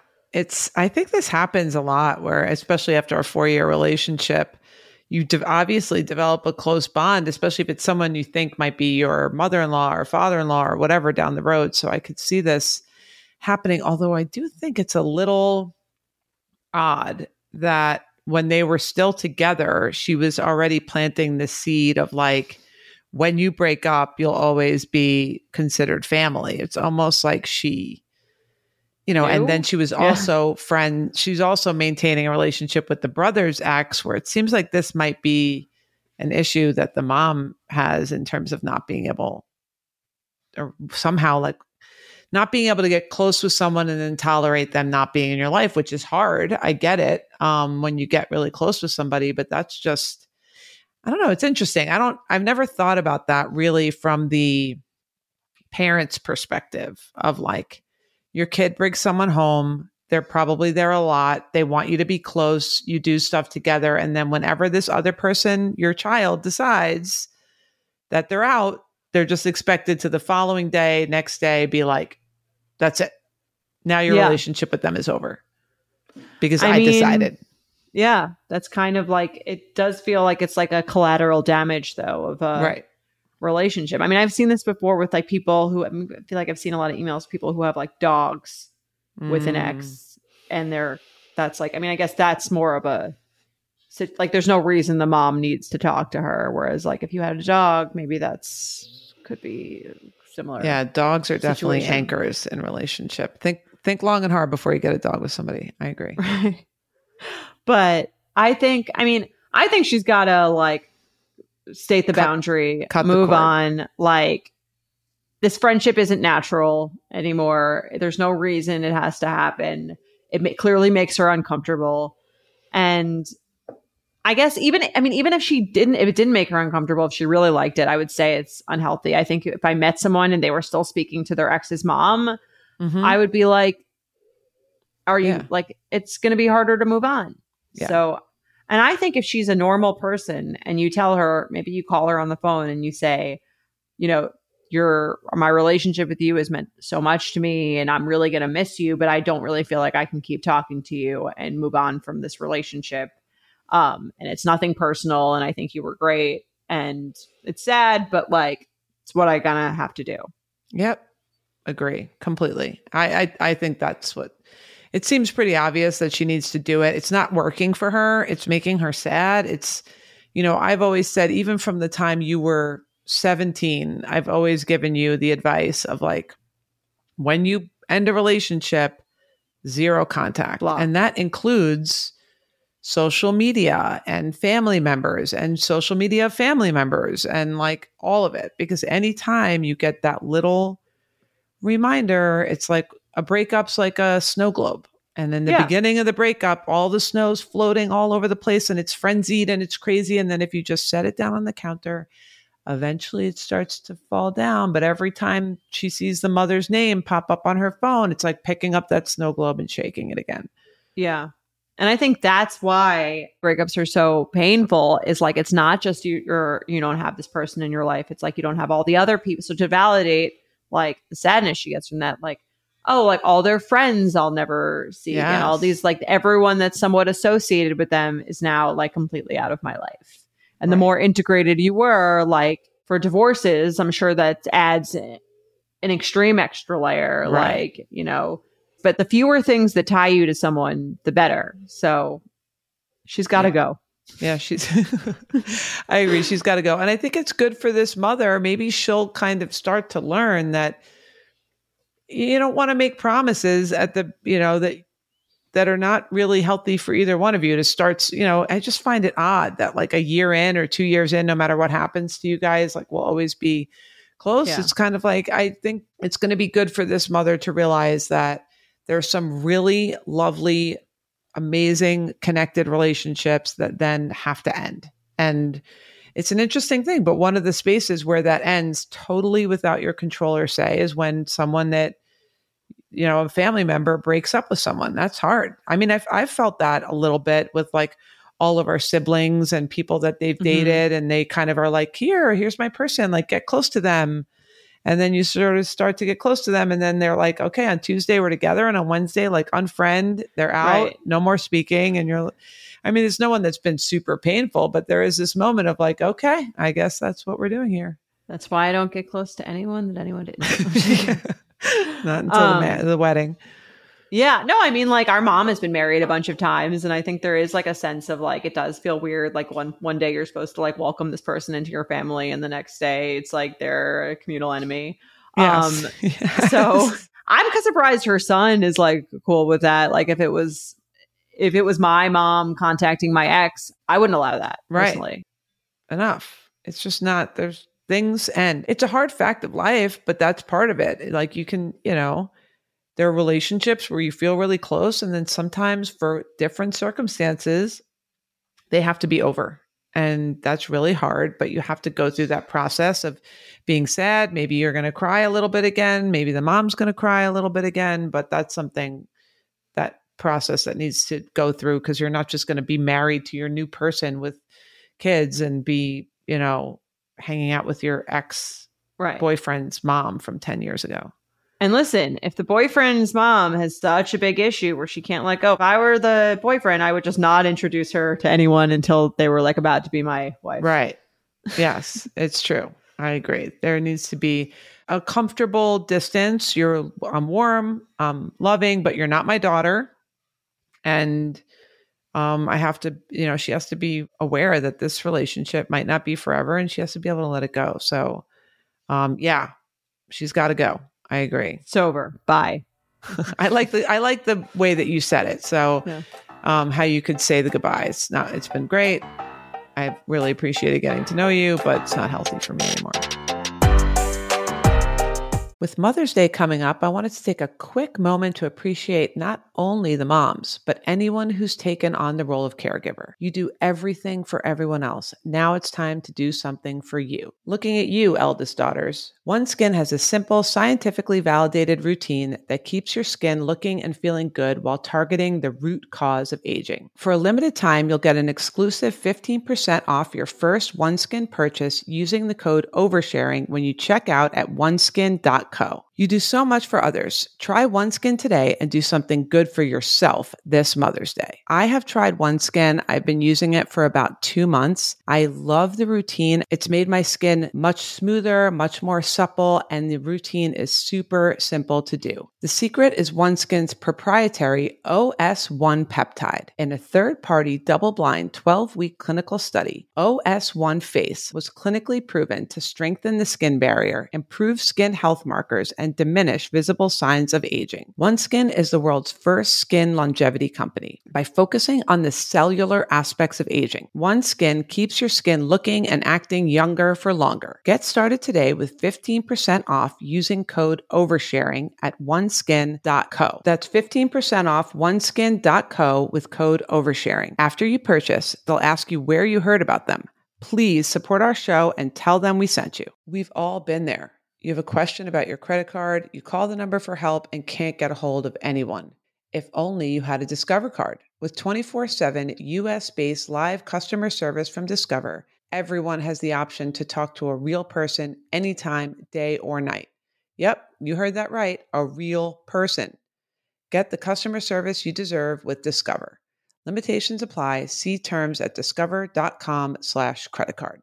I think this happens a lot where, especially after a 4-year relationship, you obviously develop a close bond, especially if it's someone you think might be your mother-in-law or father-in-law or whatever down the road. So I could see this happening, although I do think it's a little odd that when they were still together, she was already planting the seed of like, when you break up, you'll always be considered family. It's almost like she, and then she was also she's also maintaining a relationship with the brother's ex, where it seems like this might be an issue that the mom has in terms of not being able, or somehow like not being able to get close with someone and then tolerate them not being in your life, which is hard. I get it when you get really close with somebody, but that's just, I don't know. It's interesting. I've never thought about that really from the parent's perspective of like, your kid brings someone home. They're probably there a lot. They want you to be close. You do stuff together. And then whenever this other person, your child, decides that they're out, they're just expected to the following day, next day, be like, that's it. Now your relationship with them is over because I decided. Yeah. That's kind of like, it does feel like it's like a collateral damage though of a relationship. I mean, I've seen this before with like people who, I feel like I've seen a lot of emails, people who have like dogs with an ex and that's like, I mean, I guess that's more of a, like there's no reason the mom needs to talk to her. Whereas like if you had a dog, maybe could be similar. Yeah. Dogs are definitely anchors in relationship. Think long and hard before you get a dog with somebody. I agree. Right. But I think she's got to like state the boundary, move on. Like this friendship isn't natural anymore. There's no reason it has to happen. It clearly makes her uncomfortable. And I guess even if it didn't make her uncomfortable, if she really liked it, I would say it's unhealthy. I think if I met someone and they were still speaking to their ex's mom, I would be like, are you like, it's going to be harder to move on. Yeah. So, and I think if she's a normal person and you tell her, maybe you call her on the phone and you say, my relationship with you has meant so much to me and I'm really going to miss you, but I don't really feel like I can keep talking to you and move on from this relationship. And it's nothing personal. And I think you were great. And it's sad, but like, it's what I gonna have to do. Yep. Agree completely. I think that's what it seems pretty obvious that she needs to do it. It's not working for her. It's making her sad. It's, I've always said, even from the time you were 17, I've always given you the advice of like, when you end a relationship, zero contact. Block. And that includes social media and family members and social media family members and like all of it. Because anytime you get that little reminder, it's like a breakup's like a snow globe. And then the beginning of the breakup, all the snow's floating all over the place and it's frenzied and it's crazy. And then if you just set it down on the counter, eventually it starts to fall down. But every time she sees the mother's name pop up on her phone, it's like picking up that snow globe and shaking it again. Yeah. And I think that's why breakups are so painful, is like, it's not just you don't have this person in your life. It's like, you don't have all the other people. So to validate like the sadness she gets from that, like, oh, like all their friends I'll never see again. All these, like everyone that's somewhat associated with them is now like completely out of my life. And the more integrated you were, like for divorces, I'm sure that adds an extreme extra layer, like, but the fewer things that tie you to someone, the better. So she's got to go. Yeah, I agree. She's got to go. And I think it's good for this mother. Maybe she'll kind of start to learn that you don't want to make promises at the, that are not really healthy for either one of you to start, I just find it odd that like a year in or 2 years in, no matter what happens to you guys, like we'll always be close. Yeah. It's kind of like, I think it's going to be good for this mother to realize that there's some really lovely, amazing connected relationships that then have to end. And it's an interesting thing, but one of the spaces where that ends totally without your control or say is when someone that, a family member breaks up with someone. That's hard. I mean, I've felt that a little bit with like all of our siblings and people that they've dated, and they kind of are like, here's my person, like get close to them. And then you sort of start to get close to them. And then they're like, okay, on Tuesday we're together. And on Wednesday, like unfriend, they're out, no more speaking. And there's no one that's been super painful, but there is this moment of like, okay, I guess that's what we're doing here. That's why I don't get close to anyone that anyone didn't. Not until the wedding. Yeah. No, I mean, like our mom has been married a bunch of times. And I think there is like a sense of like, it does feel weird. Like one day you're supposed to like welcome this person into your family. And the next day it's like they're a communal enemy. Yes. So I'm surprised her son is like cool with that. Like if it was my mom contacting my ex, I wouldn't allow that personally. Enough. It's just not, there's things, and it's a hard fact of life, but that's part of it. Like you can, there are relationships where you feel really close, and then sometimes for different circumstances, they have to be over. And that's really hard, but you have to go through that process of being sad. Maybe you're going to cry a little bit again. Maybe the mom's going to cry a little bit again, but that's something, that process that needs to go through, because you're not just going to be married to your new person with kids and be, hanging out with your ex-boyfriend's mom from 10 years ago. And listen, if the boyfriend's mom has such a big issue where she can't let go, if I were the boyfriend, I would just not introduce her to anyone until they were like about to be my wife. Right. Yes, it's true. I agree. There needs to be a comfortable distance. I'm warm, loving, but you're not my daughter. And I have to, she has to be aware that this relationship might not be forever, and she has to be able to let it go. So, she's got to go. I agree. It's over. Bye. I like the way that you said it. So, how you could say the goodbyes. It's been great. I really appreciated getting to know you, but it's not healthy for me anymore. With Mother's Day coming up, I wanted to take a quick moment to appreciate not only the moms, but anyone who's taken on the role of caregiver. You do everything for everyone else. Now it's time to do something for you. Looking at you, eldest daughters, OneSkin has a simple, scientifically validated routine that keeps your skin looking and feeling good while targeting the root cause of aging. For a limited time, you'll get an exclusive 15% off your first OneSkin purchase using the code OVERSHARING when you check out at oneskin.com. oneskin.co. You do so much for others. Try OneSkin today and do something good for yourself this Mother's Day. I have tried OneSkin. I've been using it for about 2 months. I love the routine. It's made my skin much smoother, much more supple, and the routine is super simple to do. The secret is OneSkin's proprietary OS1 peptide. In a third-party, double-blind, 12-week clinical study, OS1 Face was clinically proven to strengthen the skin barrier, improve skin health markers, and diminish visible signs of aging. OneSkin is the world's first skin longevity company. By focusing on the cellular aspects of aging, OneSkin keeps your skin looking and acting younger for longer. Get started today with 15% off using code OVERSHARING at oneskin.co. That's 15% off oneskin.co with code OVERSHARING. After you purchase, they'll ask you where you heard about them. Please support our show and tell them we sent you. We've all been there. You have a question about your credit card, you call the number for help and can't get a hold of anyone. If only you had a Discover card. With 24/7 US-based live customer service from Discover, everyone has the option to talk to a real person anytime, day or night. Yep, you heard that right, a real person. Get the customer service you deserve with Discover. Limitations apply. See terms at discover.com/creditcard.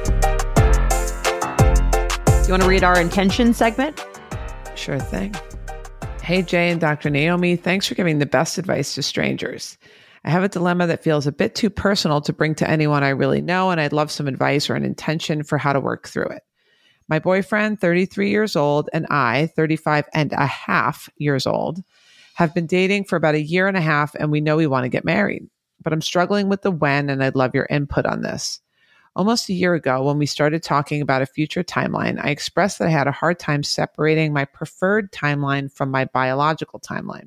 You want to read our intention segment? Sure thing. Hey, Jay and Dr. Naomi, thanks for giving the best advice to strangers. I have a dilemma that feels a bit too personal to bring to anyone I really know, and I'd love some advice or an intention for how to work through it. My boyfriend, 33 years old, and I, 35 and a half years old, have been dating for about a year and a half, and we know we want to get married. But I'm struggling with the when, and I'd love your input on this. Almost a year ago, when we started talking about a future timeline, I expressed that I had a hard time separating my preferred timeline from my biological timeline.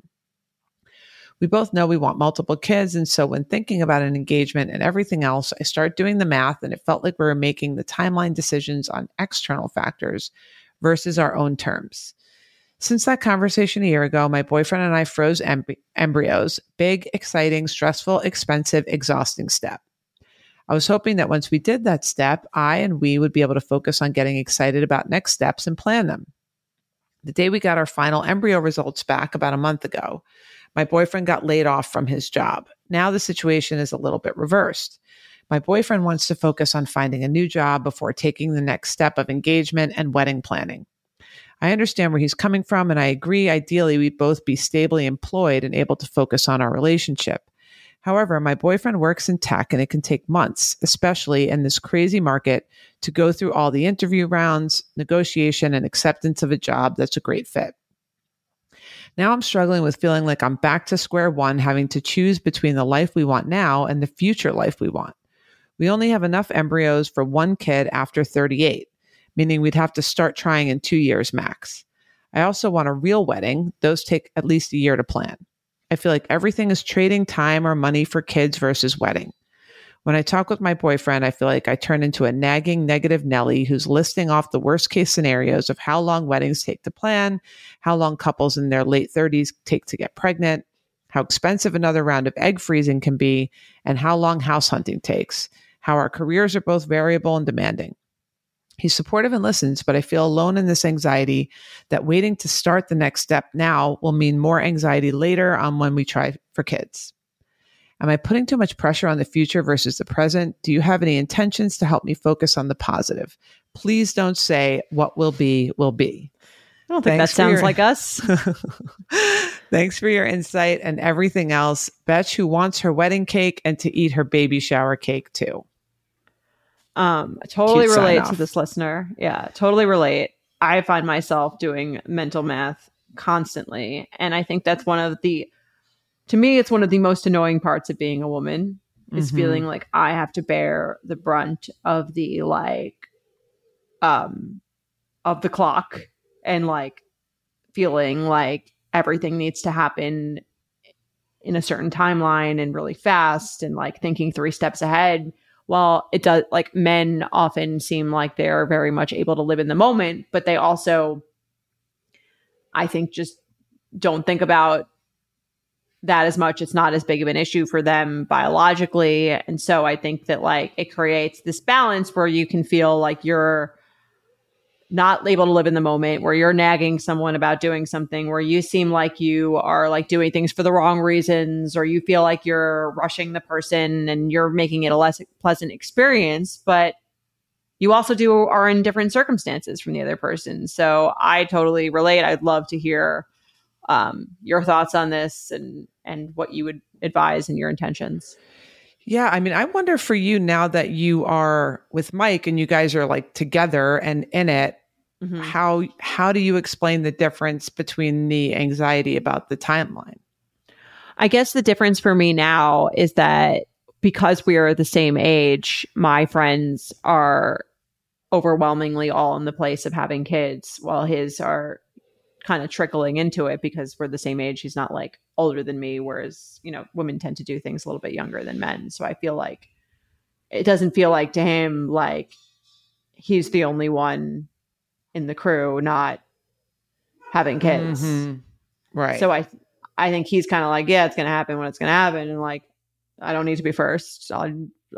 We both know we want multiple kids, and so when thinking about an engagement and everything else, I started doing the math, and it felt like we were making the timeline decisions on external factors versus our own terms. Since that conversation a year ago, my boyfriend and I froze embryos. Big, exciting, stressful, expensive, exhausting step. I was hoping that once we did that step, I and we would be able to focus on getting excited about next steps and plan them. The day we got our final embryo results back about a month ago, my boyfriend got laid off from his job. Now the situation is a little bit reversed. My boyfriend wants to focus on finding a new job before taking the next step of engagement and wedding planning. I understand where he's coming from, and I agree ideally we'd both be stably employed and able to focus on our relationship. However, my boyfriend works in tech, and it can take months, especially in this crazy market, to go through all the interview rounds, negotiation, and acceptance of a job that's a great fit. Now I'm struggling with feeling like I'm back to square one, having to choose between the life we want now and the future life we want. We only have enough embryos for one kid after 38, meaning we'd have to start trying in 2 years max. I also want a real wedding. Those take at least a year to plan. I feel like everything is trading time or money for kids versus wedding. When I talk with my boyfriend, I feel like I turn into a nagging negative Nelly who's listing off the worst case scenarios of how long weddings take to plan, how long couples in their late 30s take to get pregnant, how expensive another round of egg freezing can be, and how long house hunting takes, how our careers are both variable and demanding. He's supportive and listens, but I feel alone in this anxiety that waiting to start the next step now will mean more anxiety later on when we try for kids. Am I putting too much pressure on the future versus the present? Do you have any intentions to help me focus on the positive? Please don't say what will be, will be. I don't think that sounds like us. Thanks for your insight and everything else. Betch, who wants her wedding cake and to eat her baby shower cake too. Totally relate to this listener. Yeah, totally relate. I find myself doing mental math constantly. And I think that's to me, it's one of the most annoying parts of being a woman is feeling like I have to bear the brunt of the of the clock and feeling like everything needs to happen in a certain timeline and really fast and thinking 3 steps ahead. Well, it does, men often seem like they're very much able to live in the moment, but they also, I think, just don't think about that as much. It's not as big of an issue for them biologically. And so I think that it creates this balance where you can feel like you're not able to live in the moment, where you're nagging someone about doing something, where you seem like you are like doing things for the wrong reasons, or you feel like you're rushing the person and you're making it a less pleasant experience, but you also are in different circumstances from the other person. So I totally relate. I'd love to hear your thoughts on this and what you would advise and your intentions. Yeah. I mean, I wonder for you, now that you are with Mike and you guys are like together and in it, how do you explain the difference between the anxiety about the timeline? I guess the difference for me now is that because we are the same age, my friends are overwhelmingly all in the place of having kids, while his are kind of trickling into it because we're the same age. He's not like older than me, whereas, women tend to do things a little bit younger than men. So I feel like it doesn't feel like to him like he's the only one in the crew not having kids. Right. So I think he's kind of like, yeah, it's going to happen when it's going to happen. And like, I don't need to be first. I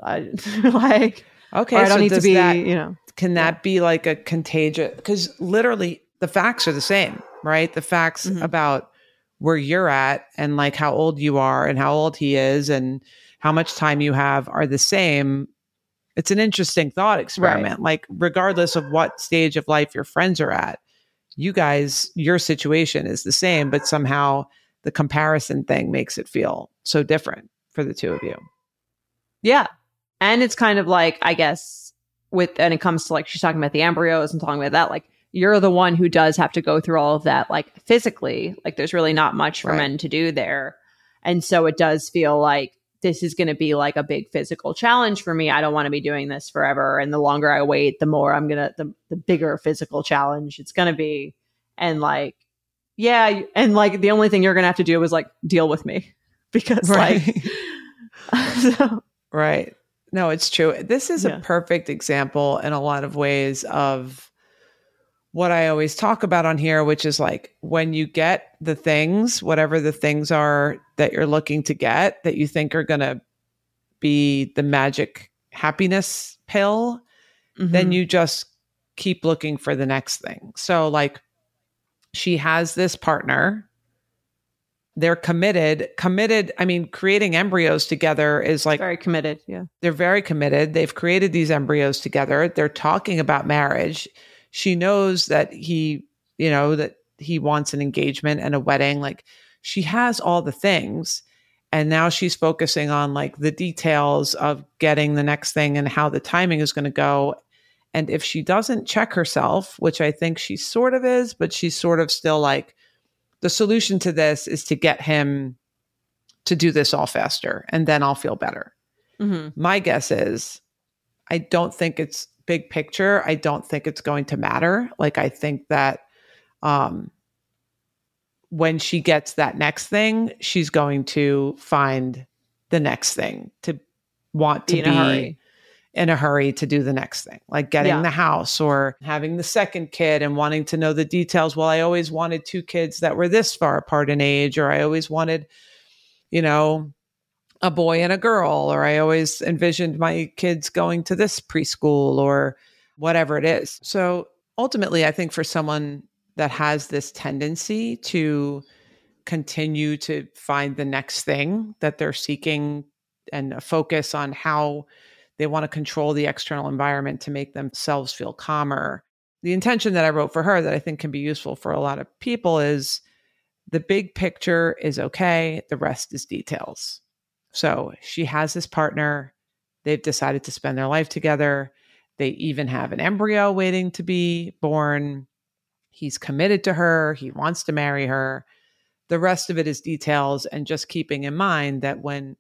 like, okay. I don't so need to be, can that be like a contagious, because literally the facts are the same, right? The facts about where you're at and like how old you are and how old he is and how much time you have are the same. It's an interesting thought experiment. Right. Like regardless of what stage of life your friends are at, you guys, your situation is the same, but somehow the comparison thing makes it feel so different for the two of you. Yeah. And it's kind of like, I guess, and it comes to like, she's talking about the embryos and talking about that, like, you're the one who does have to go through all of that, like physically, like there's really not much for men to do there. And so it does feel like this is going to be like a big physical challenge for me. I don't want to be doing this forever. And the longer I wait, the more I'm going to, the bigger physical challenge it's going to be. And like, yeah. And like, the only thing you're going to have to do is like deal with me because like, so. Right. No, it's true. This is a perfect example in a lot of ways of what I always talk about on here, which is like when you get the things, whatever the things are that you're looking to get that you think are going to be the magic happiness pill, then you just keep looking for the next thing. So like she has this partner, they're committed. I mean, creating embryos together is like very committed. Yeah. They're very committed. They've created these embryos together. They're talking about marriage. She knows that he wants an engagement and a wedding. Like she has all the things. And now she's focusing on like the details of getting the next thing and how the timing is going to go. And if she doesn't check herself, which I think she sort of is, but she's sort of still like, the solution to this is to get him to do this all faster and then I'll feel better. My guess is I don't think it's big picture. I don't think it's going to matter. Like I think that when she gets that next thing, she's going to find the next thing to want to be in a hurry to do the next thing, like getting the house or having the second kid and wanting to know the details. Well, I always wanted two kids that were this far apart in age, or I always wanted, a boy and a girl, or I always envisioned my kids going to this preschool or whatever it is. So ultimately, I think for someone that has this tendency to continue to find the next thing that they're seeking and focus on how they want to control the external environment to make themselves feel calmer. The intention that I wrote for her that I think can be useful for a lot of people is the big picture is okay. The rest is details. So she has this partner. They've decided to spend their life together. They even have an embryo waiting to be born. He's committed to her. He wants to marry her. The rest of it is details and just keeping in mind that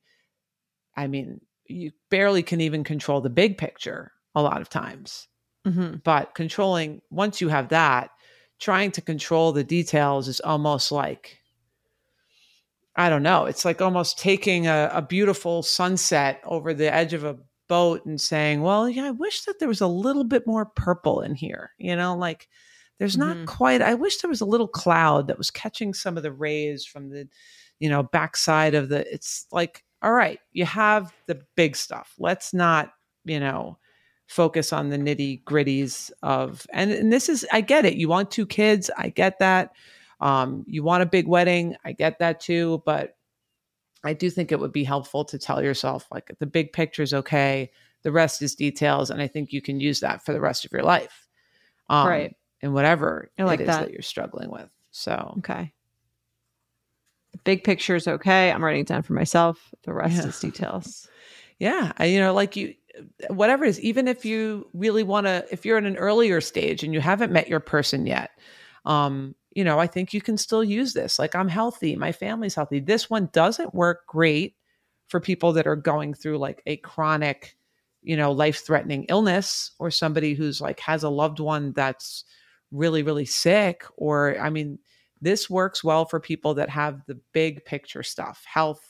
you barely can even control the big picture a lot of times. But once you have that, trying to control the details is almost like, I don't know, it's like almost taking a beautiful sunset over the edge of a boat and saying, well, yeah, I wish that there was a little bit more purple in here. Like there's not quite, I wish there was a little cloud that was catching some of the rays from the, backside of it's like, all right, you have the big stuff. Let's not, focus on the nitty gritties of, and this is, I get it. You want 2 kids. I get that. You want a big wedding. I get that too. But I do think it would be helpful to tell yourself like the big picture is okay. The rest is details. And I think you can use that for the rest of your life. Right. And whatever it is that you're struggling with. So, okay. The big picture is okay. I'm writing it down for myself. The rest is details. Yeah. Like whatever it is, even if you really want to, if you're in an earlier stage and you haven't met your person yet, I think you can still use this. Like, I'm healthy. My family's healthy. This one doesn't work great for people that are going through like a chronic, life-threatening illness, or somebody who's like has a loved one that's really, really sick. Or, this works well for people that have the big picture stuff, health,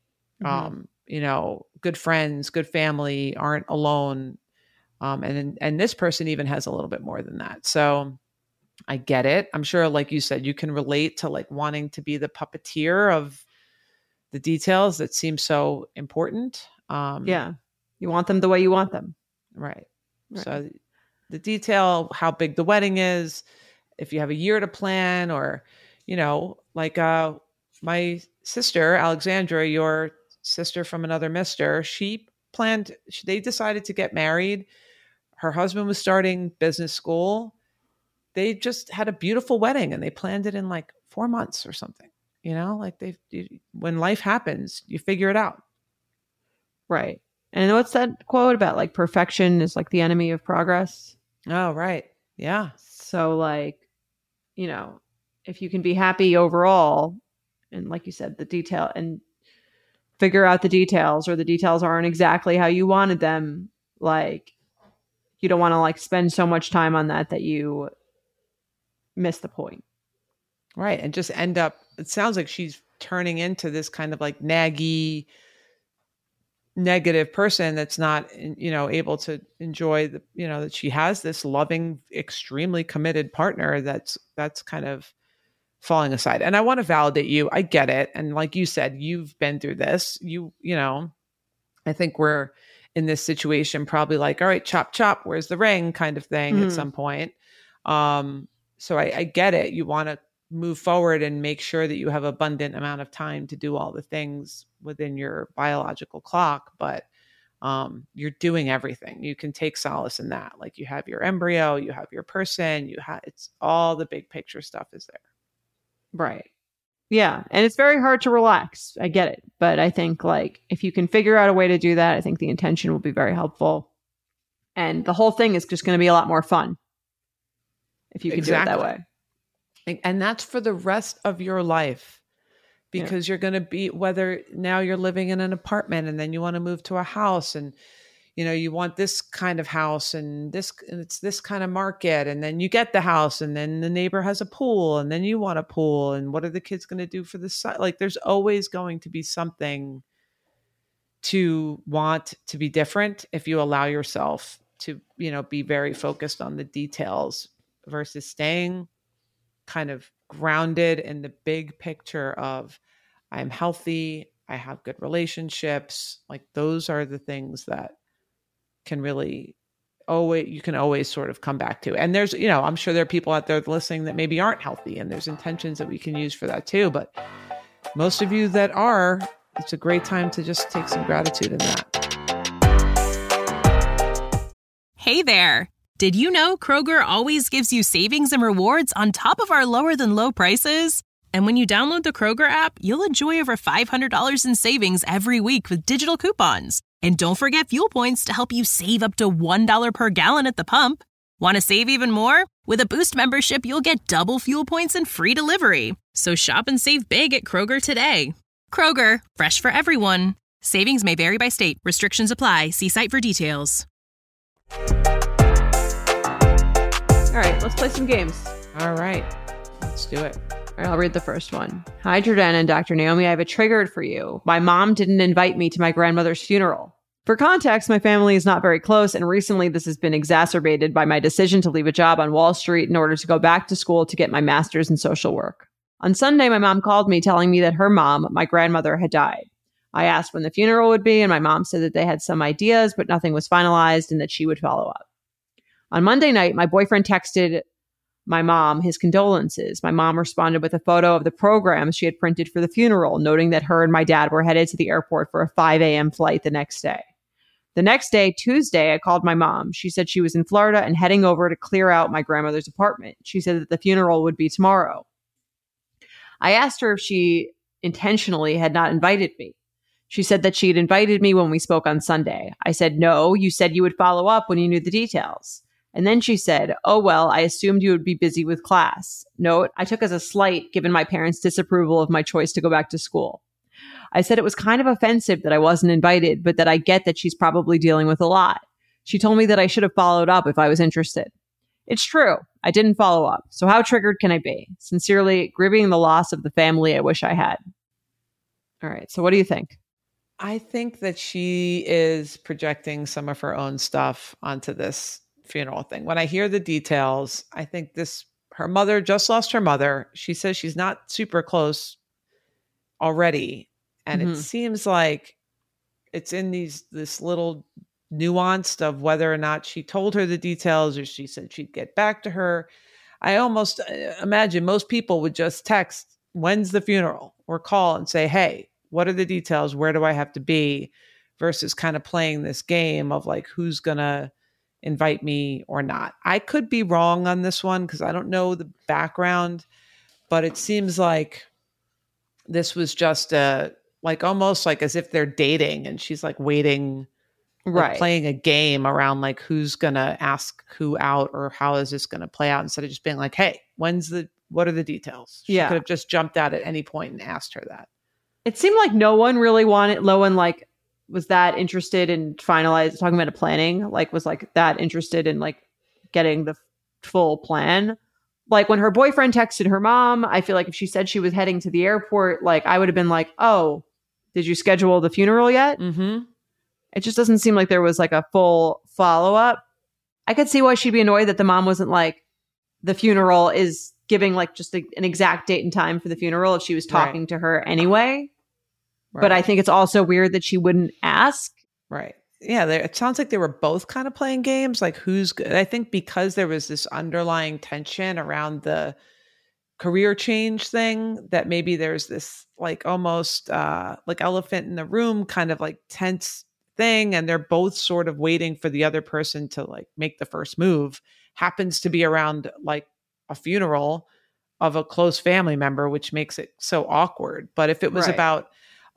good friends, good family, aren't alone. And this person even has a little bit more than that. So I get it. I'm sure, like you said, you can relate to like wanting to be the puppeteer of the details that seem so important. Yeah. You want them the way you want them. Right. So the detail, how big the wedding is, if you have a year to plan, or, like my sister, Alexandra, your sister from another mister, they decided to get married. Her husband was starting business school. They just had a beautiful wedding and they planned it in like 4 months or something, like when life happens, you figure it out. Right. And what's that quote about like perfection is like the enemy of progress? Oh, right. Yeah. So like, if you can be happy overall, and like you said, the detail and figure out the details, or the details aren't exactly how you wanted them, like you don't want to like spend so much time on that you miss the point. Right. And just end up, it sounds like she's turning into this kind of like naggy, negative person that's not, able to enjoy the, that she has this loving, extremely committed partner that's kind of falling aside. And I want to validate you. I get it. And like you said, you've been through this. I think we're in this situation probably like, all right, chop, chop, where's the ring kind of thing at some point. So I get it. You want to move forward and make sure that you have abundant amount of time to do all the things within your biological clock, but you're doing everything. You can take solace in that. Like, you have your embryo, you have your person, it's all the big picture stuff is there. Right. Yeah. And it's very hard to relax. I get it. But I think like if you can figure out a way to do that, I think the intention will be very helpful. And the whole thing is just going to be a lot more fun if you can do it that way. And that's for the rest of your life, because you're going to be, whether now you're living in an apartment and then you want to move to a house, and, you want this kind of house and it's this kind of market. And then you get the house and then the neighbor has a pool and then you want a pool. And what are the kids going to do for the site? Like, there's always going to be something to want to be different if you allow yourself to, be very focused on the details versus staying kind of grounded in the big picture of, I'm healthy, I have good relationships. Like, those are the things that can really you can always sort of come back to. And there's, I'm sure there are people out there listening that maybe aren't healthy, and there's intentions that we can use for that too. But most of you that are, it's a great time to just take some gratitude in that. Hey there. Did you know Kroger always gives you savings and rewards on top of our lower than low prices? And when you download the Kroger app, you'll enjoy over $500 in savings every week with digital coupons. And don't forget fuel points to help you save up to $1 per gallon at the pump. Want to save even more? With a Boost membership, you'll get double fuel points and free delivery. So shop and save big at Kroger today. Kroger, fresh for everyone. Savings may vary by state. Restrictions apply. See site for details. All right, let's play some games. All right, let's do it. All right, I'll read the first one. Hi, Jordana and Dr. Naomi. I have a triggered for you. My mom didn't invite me to my grandmother's funeral. For context, my family is not very close, and recently this has been exacerbated by my decision to leave a job on Wall Street in order to go back to school to get my master's in social work. On Sunday, my mom called me telling me that her mom, my grandmother, had died. I asked when the funeral would be, and my mom said that they had some ideas, but nothing was finalized and that she would follow up. On Monday night, my boyfriend texted my mom his condolences. My mom responded with a photo of the programs she had printed for the funeral, noting that her and my dad were headed to the airport for a 5 a.m. flight the next day. The next day, Tuesday, I called my mom. She said she was in Florida and heading over to clear out my grandmother's apartment. She said that the funeral would be tomorrow. I asked her if she intentionally had not invited me. She said that she had invited me when we spoke on Sunday. I said, no, you said you would follow up when you knew the details. And then she said, oh, well, I assumed you would be busy with class. Note, I took as a slight given my parents' disapproval of my choice to go back to school. I said it was kind of offensive that I wasn't invited, but that I get that she's probably dealing with a lot. She told me that I should have followed up if I was interested. It's true. I didn't follow up. So how triggered can I be? Sincerely, grieving the loss of the family I wish I had. All right. So what do you think? I think that she is projecting some of her own stuff onto this funeral thing. When I hear the details, I think her mother just lost her mother. She says she's not super close already. And it seems like it's in this little nuanced of whether or not she told her the details or she said she'd get back to her. I almost imagine most people would just text, when's the funeral? Or call and say, hey, what are the details? Where do I have to be? Versus kind of playing this game of like, who's going to invite me or not. I could be wrong on this one because I don't know the background, but it seems like this was just like almost like as if they're dating and she's like waiting, right, like playing a game around like who's going to ask who out or how is this going to play out instead of just being like, hey, what are the details? She could have just jumped out at any point and asked her that. It seemed like no one really wanted, Lowen like was that interested in talking about a planning, like was like that interested in like getting the full plan. Like when her boyfriend texted her mom, I feel like if she said she was heading to the airport, like I would have been like, oh, did you schedule the funeral yet? Mm-hmm. It just doesn't seem like there was like a full follow up. I could see why she'd be annoyed that the mom wasn't like, the funeral is giving like just an exact date and time for the funeral if she was talking to her anyway. Right. But I think it's also weird that she wouldn't ask. Right. Yeah. It sounds like they were both kind of playing games. Like who's good. I think because there was this underlying tension around the career change thing that maybe there's this like almost like elephant in the room kind of like tense thing. And they're both sort of waiting for the other person to like make the first move. Happens to be around like a funeral of a close family member, which makes it so awkward. But if it was about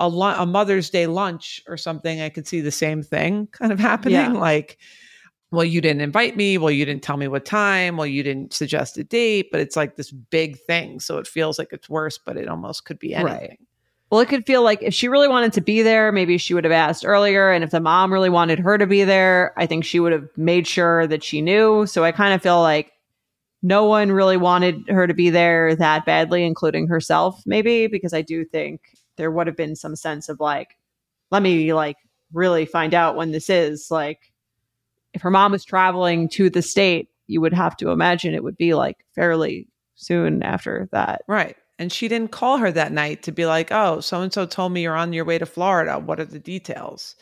a Mother's Day lunch or something, I could see the same thing kind of happening. Yeah. Like, well, you didn't invite me. Well, you didn't tell me what time. Well, you didn't suggest a date, but it's like this big thing. So it feels like it's worse, but it almost could be anything. Right. Well, it could feel like if she really wanted to be there, maybe she would have asked earlier. And if the mom really wanted her to be there, I think she would have made sure that she knew. So I kind of feel like no one really wanted her to be there that badly, including herself, maybe, because I do think there would have been some sense of like, let me like really find out when this is. Like if her mom was traveling to the state, you would have to imagine it would be like fairly soon after that. Right. And she didn't call her that night to be like, oh, so-and-so told me you're on your way to Florida. What are the details?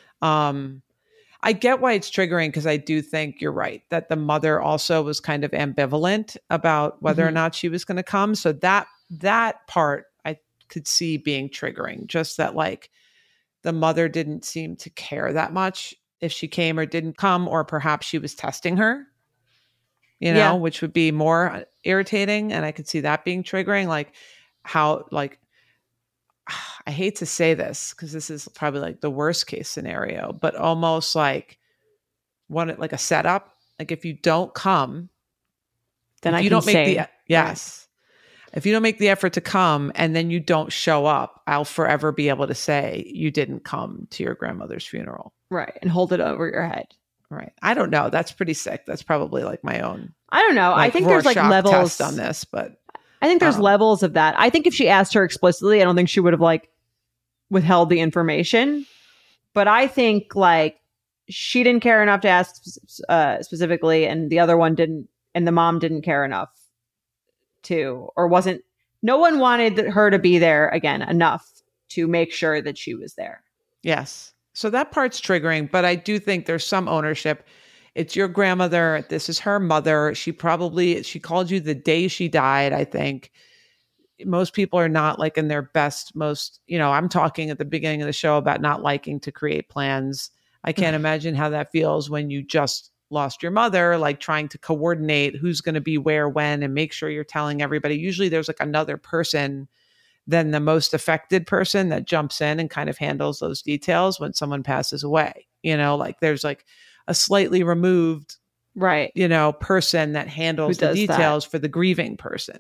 I get why it's triggering because I do think you're right that the mother also was kind of ambivalent about whether or not she was going to come. So that part I could see being triggering, just that like the mother didn't seem to care that much if she came or didn't come, or perhaps she was testing her, which would be more irritating. And I could see that being triggering, like how, like, I hate to say this because this is probably like the worst case scenario, but almost like like a setup. Like if you don't come, then if you don't make if you don't make the effort to come and then you don't show up, I'll forever be able to say you didn't come to your grandmother's funeral. Right. And hold it over your head. Right. I don't know. That's pretty sick. That's probably like my own. I don't know. I think there's like levels test on this, but I think there's levels of that. I think if she asked her explicitly, I don't think she would have like withheld the information. But I think like she didn't care enough to ask specifically, and the other one didn't, and the mom didn't care enough to, or wasn't. No one wanted her to be there again enough to make sure that she was there. Yes. So that part's triggering, but I do think there's some ownership. It's your grandmother. This is her mother. She called you the day she died, I think. Most people are not like in their best, I'm talking at the beginning of the show about not liking to create plans. I can't imagine how that feels when you just lost your mother, like trying to coordinate who's going to be where, when, and make sure you're telling everybody. Usually there's like another person than the most affected person that jumps in and kind of handles those details when someone passes away. Like there's like a slightly removed, right, person that handles the details for the grieving person.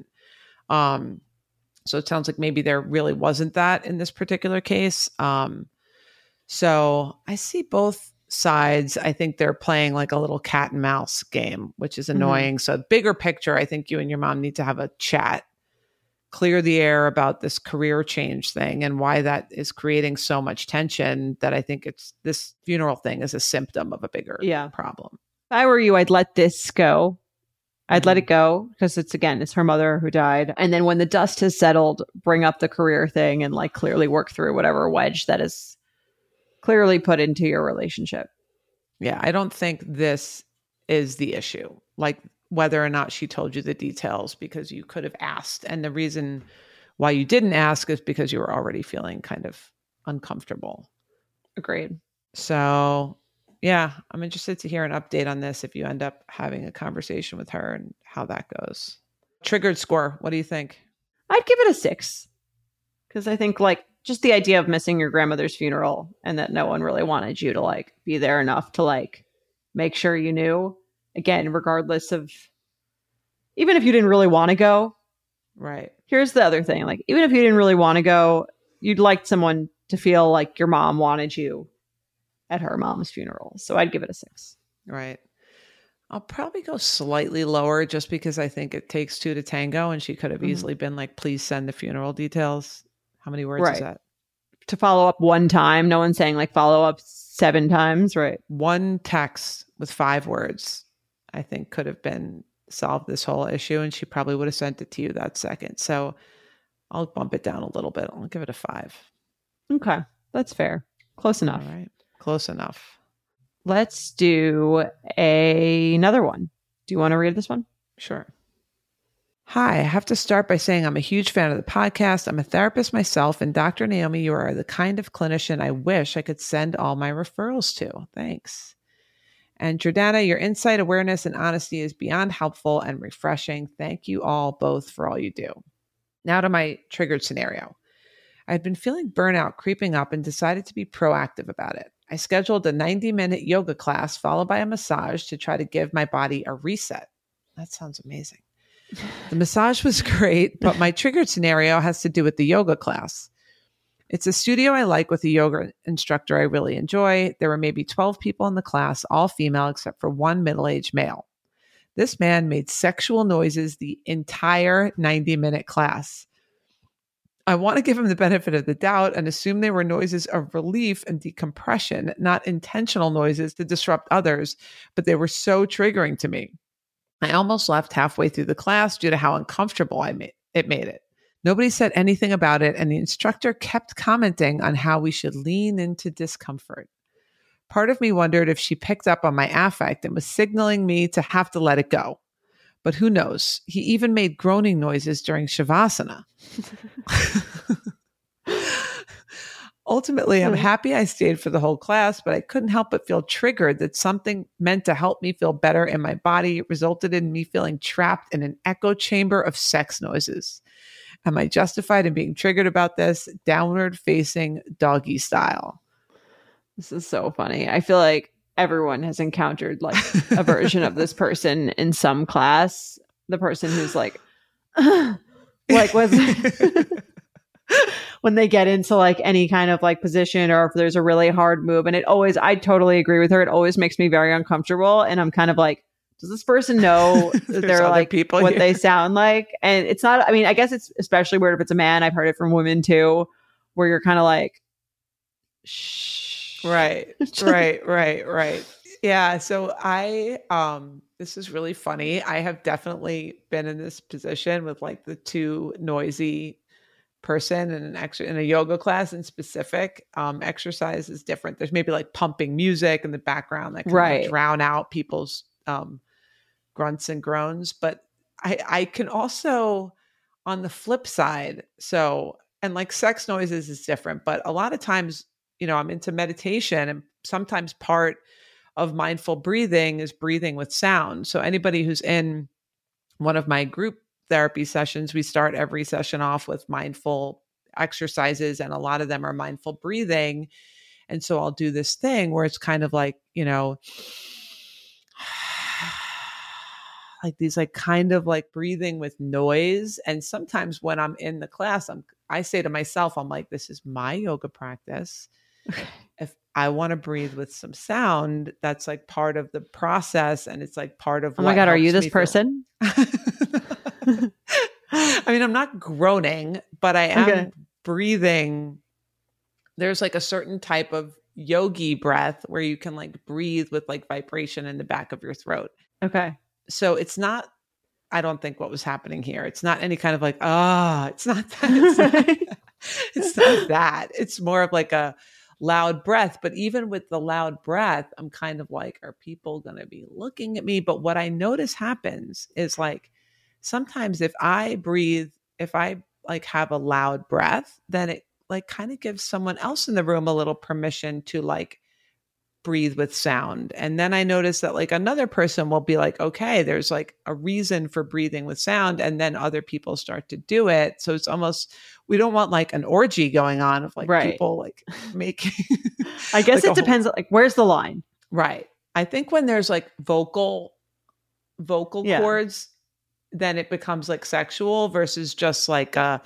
So it sounds like maybe there really wasn't that in this particular case. So I see both sides. I think they're playing like a little cat and mouse game, which is annoying. So bigger picture, I think you and your mom need to have a chat, clear the air about this career change thing and why that is creating so much tension, that I think this funeral thing is a symptom of a bigger problem. If I were you, I'd let this go. I'd let it go because it's her mother who died. And then when the dust has settled, bring up the career thing and like clearly work through whatever wedge that is clearly put into your relationship. Yeah, I don't think this is the issue. Like whether or not she told you the details, because you could have asked. And the reason why you didn't ask is because you were already feeling kind of uncomfortable. Agreed. So yeah, I'm interested to hear an update on this if you end up having a conversation with her and how that goes. Triggered score, what do you think? I'd give it a 6. Because I think like just the idea of missing your grandmother's funeral and that no one really wanted you to like be there enough to like make sure you knew, again, regardless of, even if you didn't really want to go. Right. Here's the other thing. Like, even if you didn't really want to go, you'd like someone to feel like your mom wanted you at her mom's funeral. So I'd give it a 6. Right. I'll probably go slightly lower just because I think it takes 2 to tango, and she could have easily been like, please send the funeral details. How many words is that? To follow up one time. No one's saying like follow up 7 times, right? One text with 5 words, I think could have been solved this whole issue, and she probably would have sent it to you that second. So I'll bump it down a little bit. I'll give it a 5. Okay. That's fair. Close enough. All right. Close enough. Let's do another one. Do you want to read this one? Sure. Hi, I have to start by saying I'm a huge fan of the podcast. I'm a therapist myself, and Dr. Naomi, you are the kind of clinician I wish I could send all my referrals to. Thanks. And Jordana, your insight, awareness, and honesty is beyond helpful and refreshing. Thank you all both for all you do. Now to my triggered scenario. I'd been feeling burnout creeping up and decided to be proactive about it. I scheduled a 90-minute yoga class followed by a massage to try to give my body a reset. That sounds amazing. The massage was great, but my triggered scenario has to do with the yoga class. It's a studio I like with a yoga instructor I really enjoy. There were maybe 12 people in the class, all female except for one middle-aged male. This man made sexual noises the entire 90-minute class. I want to give him the benefit of the doubt and assume they were noises of relief and decompression, not intentional noises to disrupt others, but they were so triggering to me. I almost left halfway through the class due to how uncomfortable it made it. Nobody said anything about it, and the instructor kept commenting on how we should lean into discomfort. Part of me wondered if she picked up on my affect and was signaling me to have to let it go. But who knows? He even made groaning noises during Shavasana. Ultimately, I'm happy I stayed for the whole class, but I couldn't help but feel triggered that something meant to help me feel better in my body resulted in me feeling trapped in an echo chamber of sex noises. Am I justified in being triggered about this? Downward facing doggy style. This is so funny. I feel like everyone has encountered like a version of this person in some class. The person who's like was when they get into like any kind of like position, or if there's a really hard move, and I totally agree with her. It always makes me very uncomfortable. And I'm kind of like, does this person know that they're like people what they sound like? And it's not, I mean, I guess it's especially weird if it's a man. I've heard it from women too, where you're kind of like, shh. Right. Yeah. So this is really funny. I have definitely been in this position with like the 2 noisy person in a yoga class in specific, exercise is different. There's maybe like pumping music in the background that can like drown out people's grunts and groans. But I can also, on the flip side, and like sex noises is different, but a lot of times, I'm into meditation, and sometimes part of mindful breathing is breathing with sound. So anybody who's in one of my group therapy sessions, we start every session off with mindful exercises, and a lot of them are mindful breathing. And so I'll do this thing where it's kind of like, like these like kind of like breathing with noise. And sometimes when I'm in the class, I say to myself, I'm like, this is my yoga practice. If I want to breathe with some sound, that's like part of the process. And it's like part of, oh my God, are you this person? I mean, I'm not groaning, but I am breathing. There's like a certain type of yogi breath where you can like breathe with like vibration in the back of your throat. Okay. So it's not, I don't think what was happening here. It's not any kind of like, it's not that. It's not that. It's more of like a loud breath. But even with the loud breath, I'm kind of like, are people going to be looking at me? But what I notice happens is like, sometimes if I like have a loud breath, then it like kind of gives someone else in the room a little permission to like breathe with sound. And then I notice that like another person will be like, okay, there's like a reason for breathing with sound. And then other people start to do it. So it's almost, we don't want like an orgy going on of like people like making. I guess like it depends. Like, where's the line? Right. I think when there's like vocal cords, then it becomes like sexual versus just like a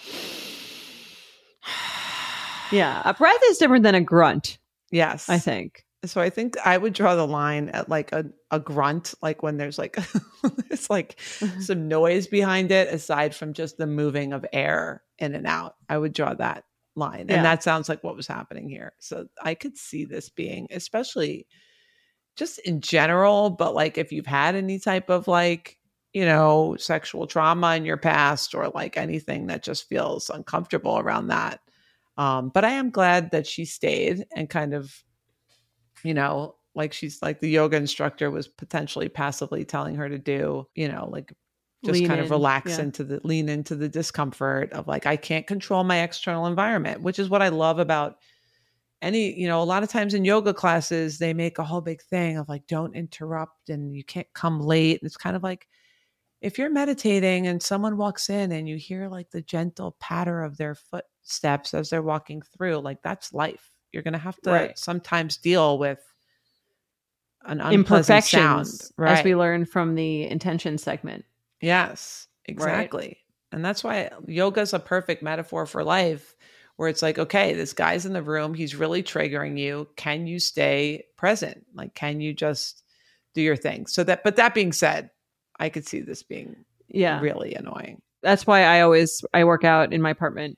breath is different than a grunt. Yes. I think. So I think I would draw the line at like a grunt, like when there's like it's like some noise behind it aside from just the moving of air in and out. I would draw that line. And that sounds like what was happening here. So I could see this being, especially just in general, but like if you've had any type of like, sexual trauma in your past or like anything that just feels uncomfortable around that. But I am glad that she stayed and kind of, like she's like the yoga instructor was potentially passively telling her to do, like just kind of relax lean into the discomfort of like, I can't control my external environment, which is what I love about a lot of times in yoga classes, they make a whole big thing of like, don't interrupt and you can't come late. And it's kind of like, if you're meditating and someone walks in and you hear like the gentle patter of their footsteps as they're walking through, like that's life. You're going to have to sometimes deal with an unpleasant sound, as we learned from the intention segment. Yes, exactly. Right? And that's why yoga is a perfect metaphor for life, where it's like, okay, this guy's in the room. He's really triggering you. Can you stay present? Like, can you just do your thing? But that being said, I could see this being really annoying. That's why I work out in my apartment.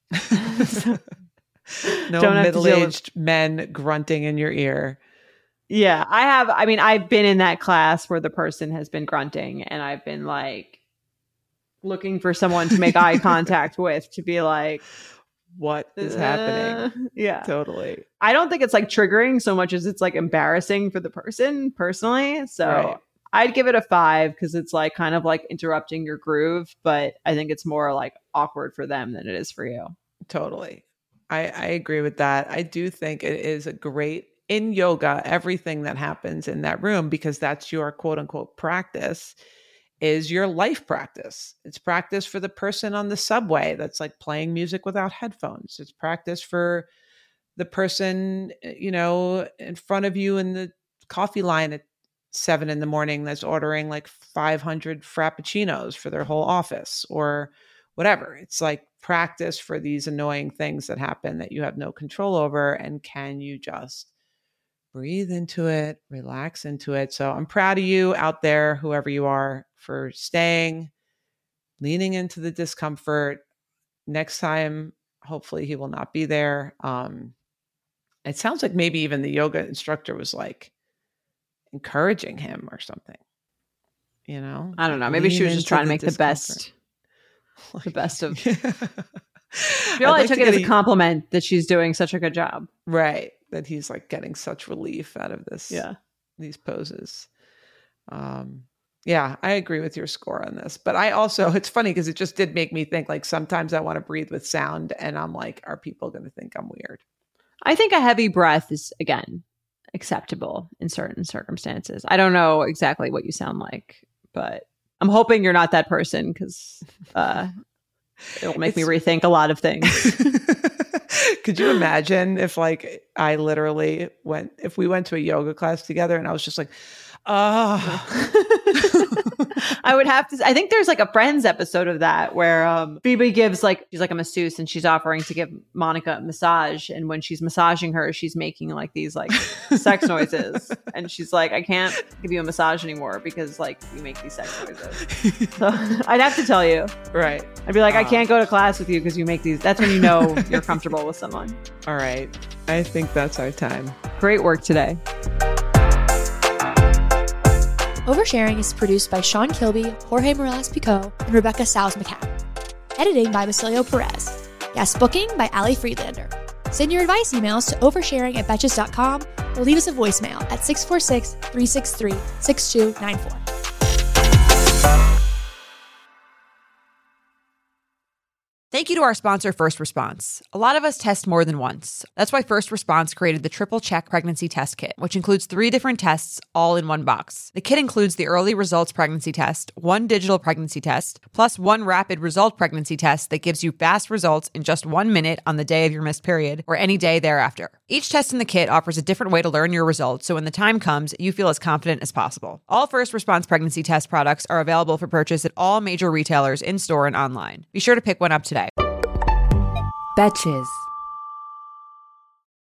No middle-aged men grunting in your ear. Yeah, I've been in that class where the person has been grunting and I've been like looking for someone to make eye contact with to be like, what is happening? Yeah, totally. I don't think it's like triggering so much as it's like embarrassing for the person personally. So I'd give it a 5 because it's like kind of like interrupting your groove, but I think it's more like awkward for them than it is for you. Totally. I agree with that. I do think it is a great, in yoga, everything that happens in that room, because that's your quote unquote practice, is your life practice. It's practice for the person on the subway that's like playing music without headphones. It's practice for the person, in front of you in the coffee line at 7 a.m. that's ordering like 500 frappuccinos for their whole office or whatever. It's like practice for these annoying things that happen that you have no control over. And can you just breathe into it, relax into it? So I'm proud of you out there, whoever you are, for staying, leaning into the discomfort. Next time, hopefully he will not be there. It sounds like maybe even the yoga instructor was like encouraging him or something, I don't know. Maybe she was just trying to make the best of I feel like I took it as a compliment that she's doing such a good job. Right. That he's like getting such relief out of this. Yeah. These poses. Yeah, I agree with your score on this. But I also, it's funny because it just did make me think like sometimes I want to breathe with sound and I'm like, are people going to think I'm weird? I think a heavy breath is, again, acceptable in certain circumstances. I don't know exactly what you sound like, but I'm hoping you're not that person because it'll make me rethink a lot of things. Could you imagine if like I literally if we went to a yoga class together and I was just like, I would have to. I think there's like a Friends episode of that where Phoebe gives like, she's like a masseuse and she's offering to give Monica a massage, and when she's massaging her, she's making like these like sex noises, and she's like, I can't give you a massage anymore because like you make these sex noises. So I'd have to tell you, right? I'd be like, I can't go to class with you because you make these. That's when you know you're comfortable with someone. All right, I think that's our time. Great work today. Oversharing is produced by Sean Kilby, Jorge Morales-Pico, and Rebecca Salz-McCann. Editing by Basilio Perez. Guest booking by Ali Friedlander. Send your advice emails to oversharing@betches.com or leave us a voicemail at 646-363-6294. Thank you to our sponsor, First Response. A lot of us test more than once. That's why First Response created the Triple Check Pregnancy Test Kit, which includes 3 different tests all in one box. The kit includes the Early Results Pregnancy Test, 1 digital pregnancy test, plus 1 rapid result pregnancy test that gives you fast results in just 1 minute on the day of your missed period or any day thereafter. Each test in the kit offers a different way to learn your results, so when the time comes, you feel as confident as possible. All First Response pregnancy test products are available for purchase at all major retailers in-store and online. Be sure to pick one up today. Betches.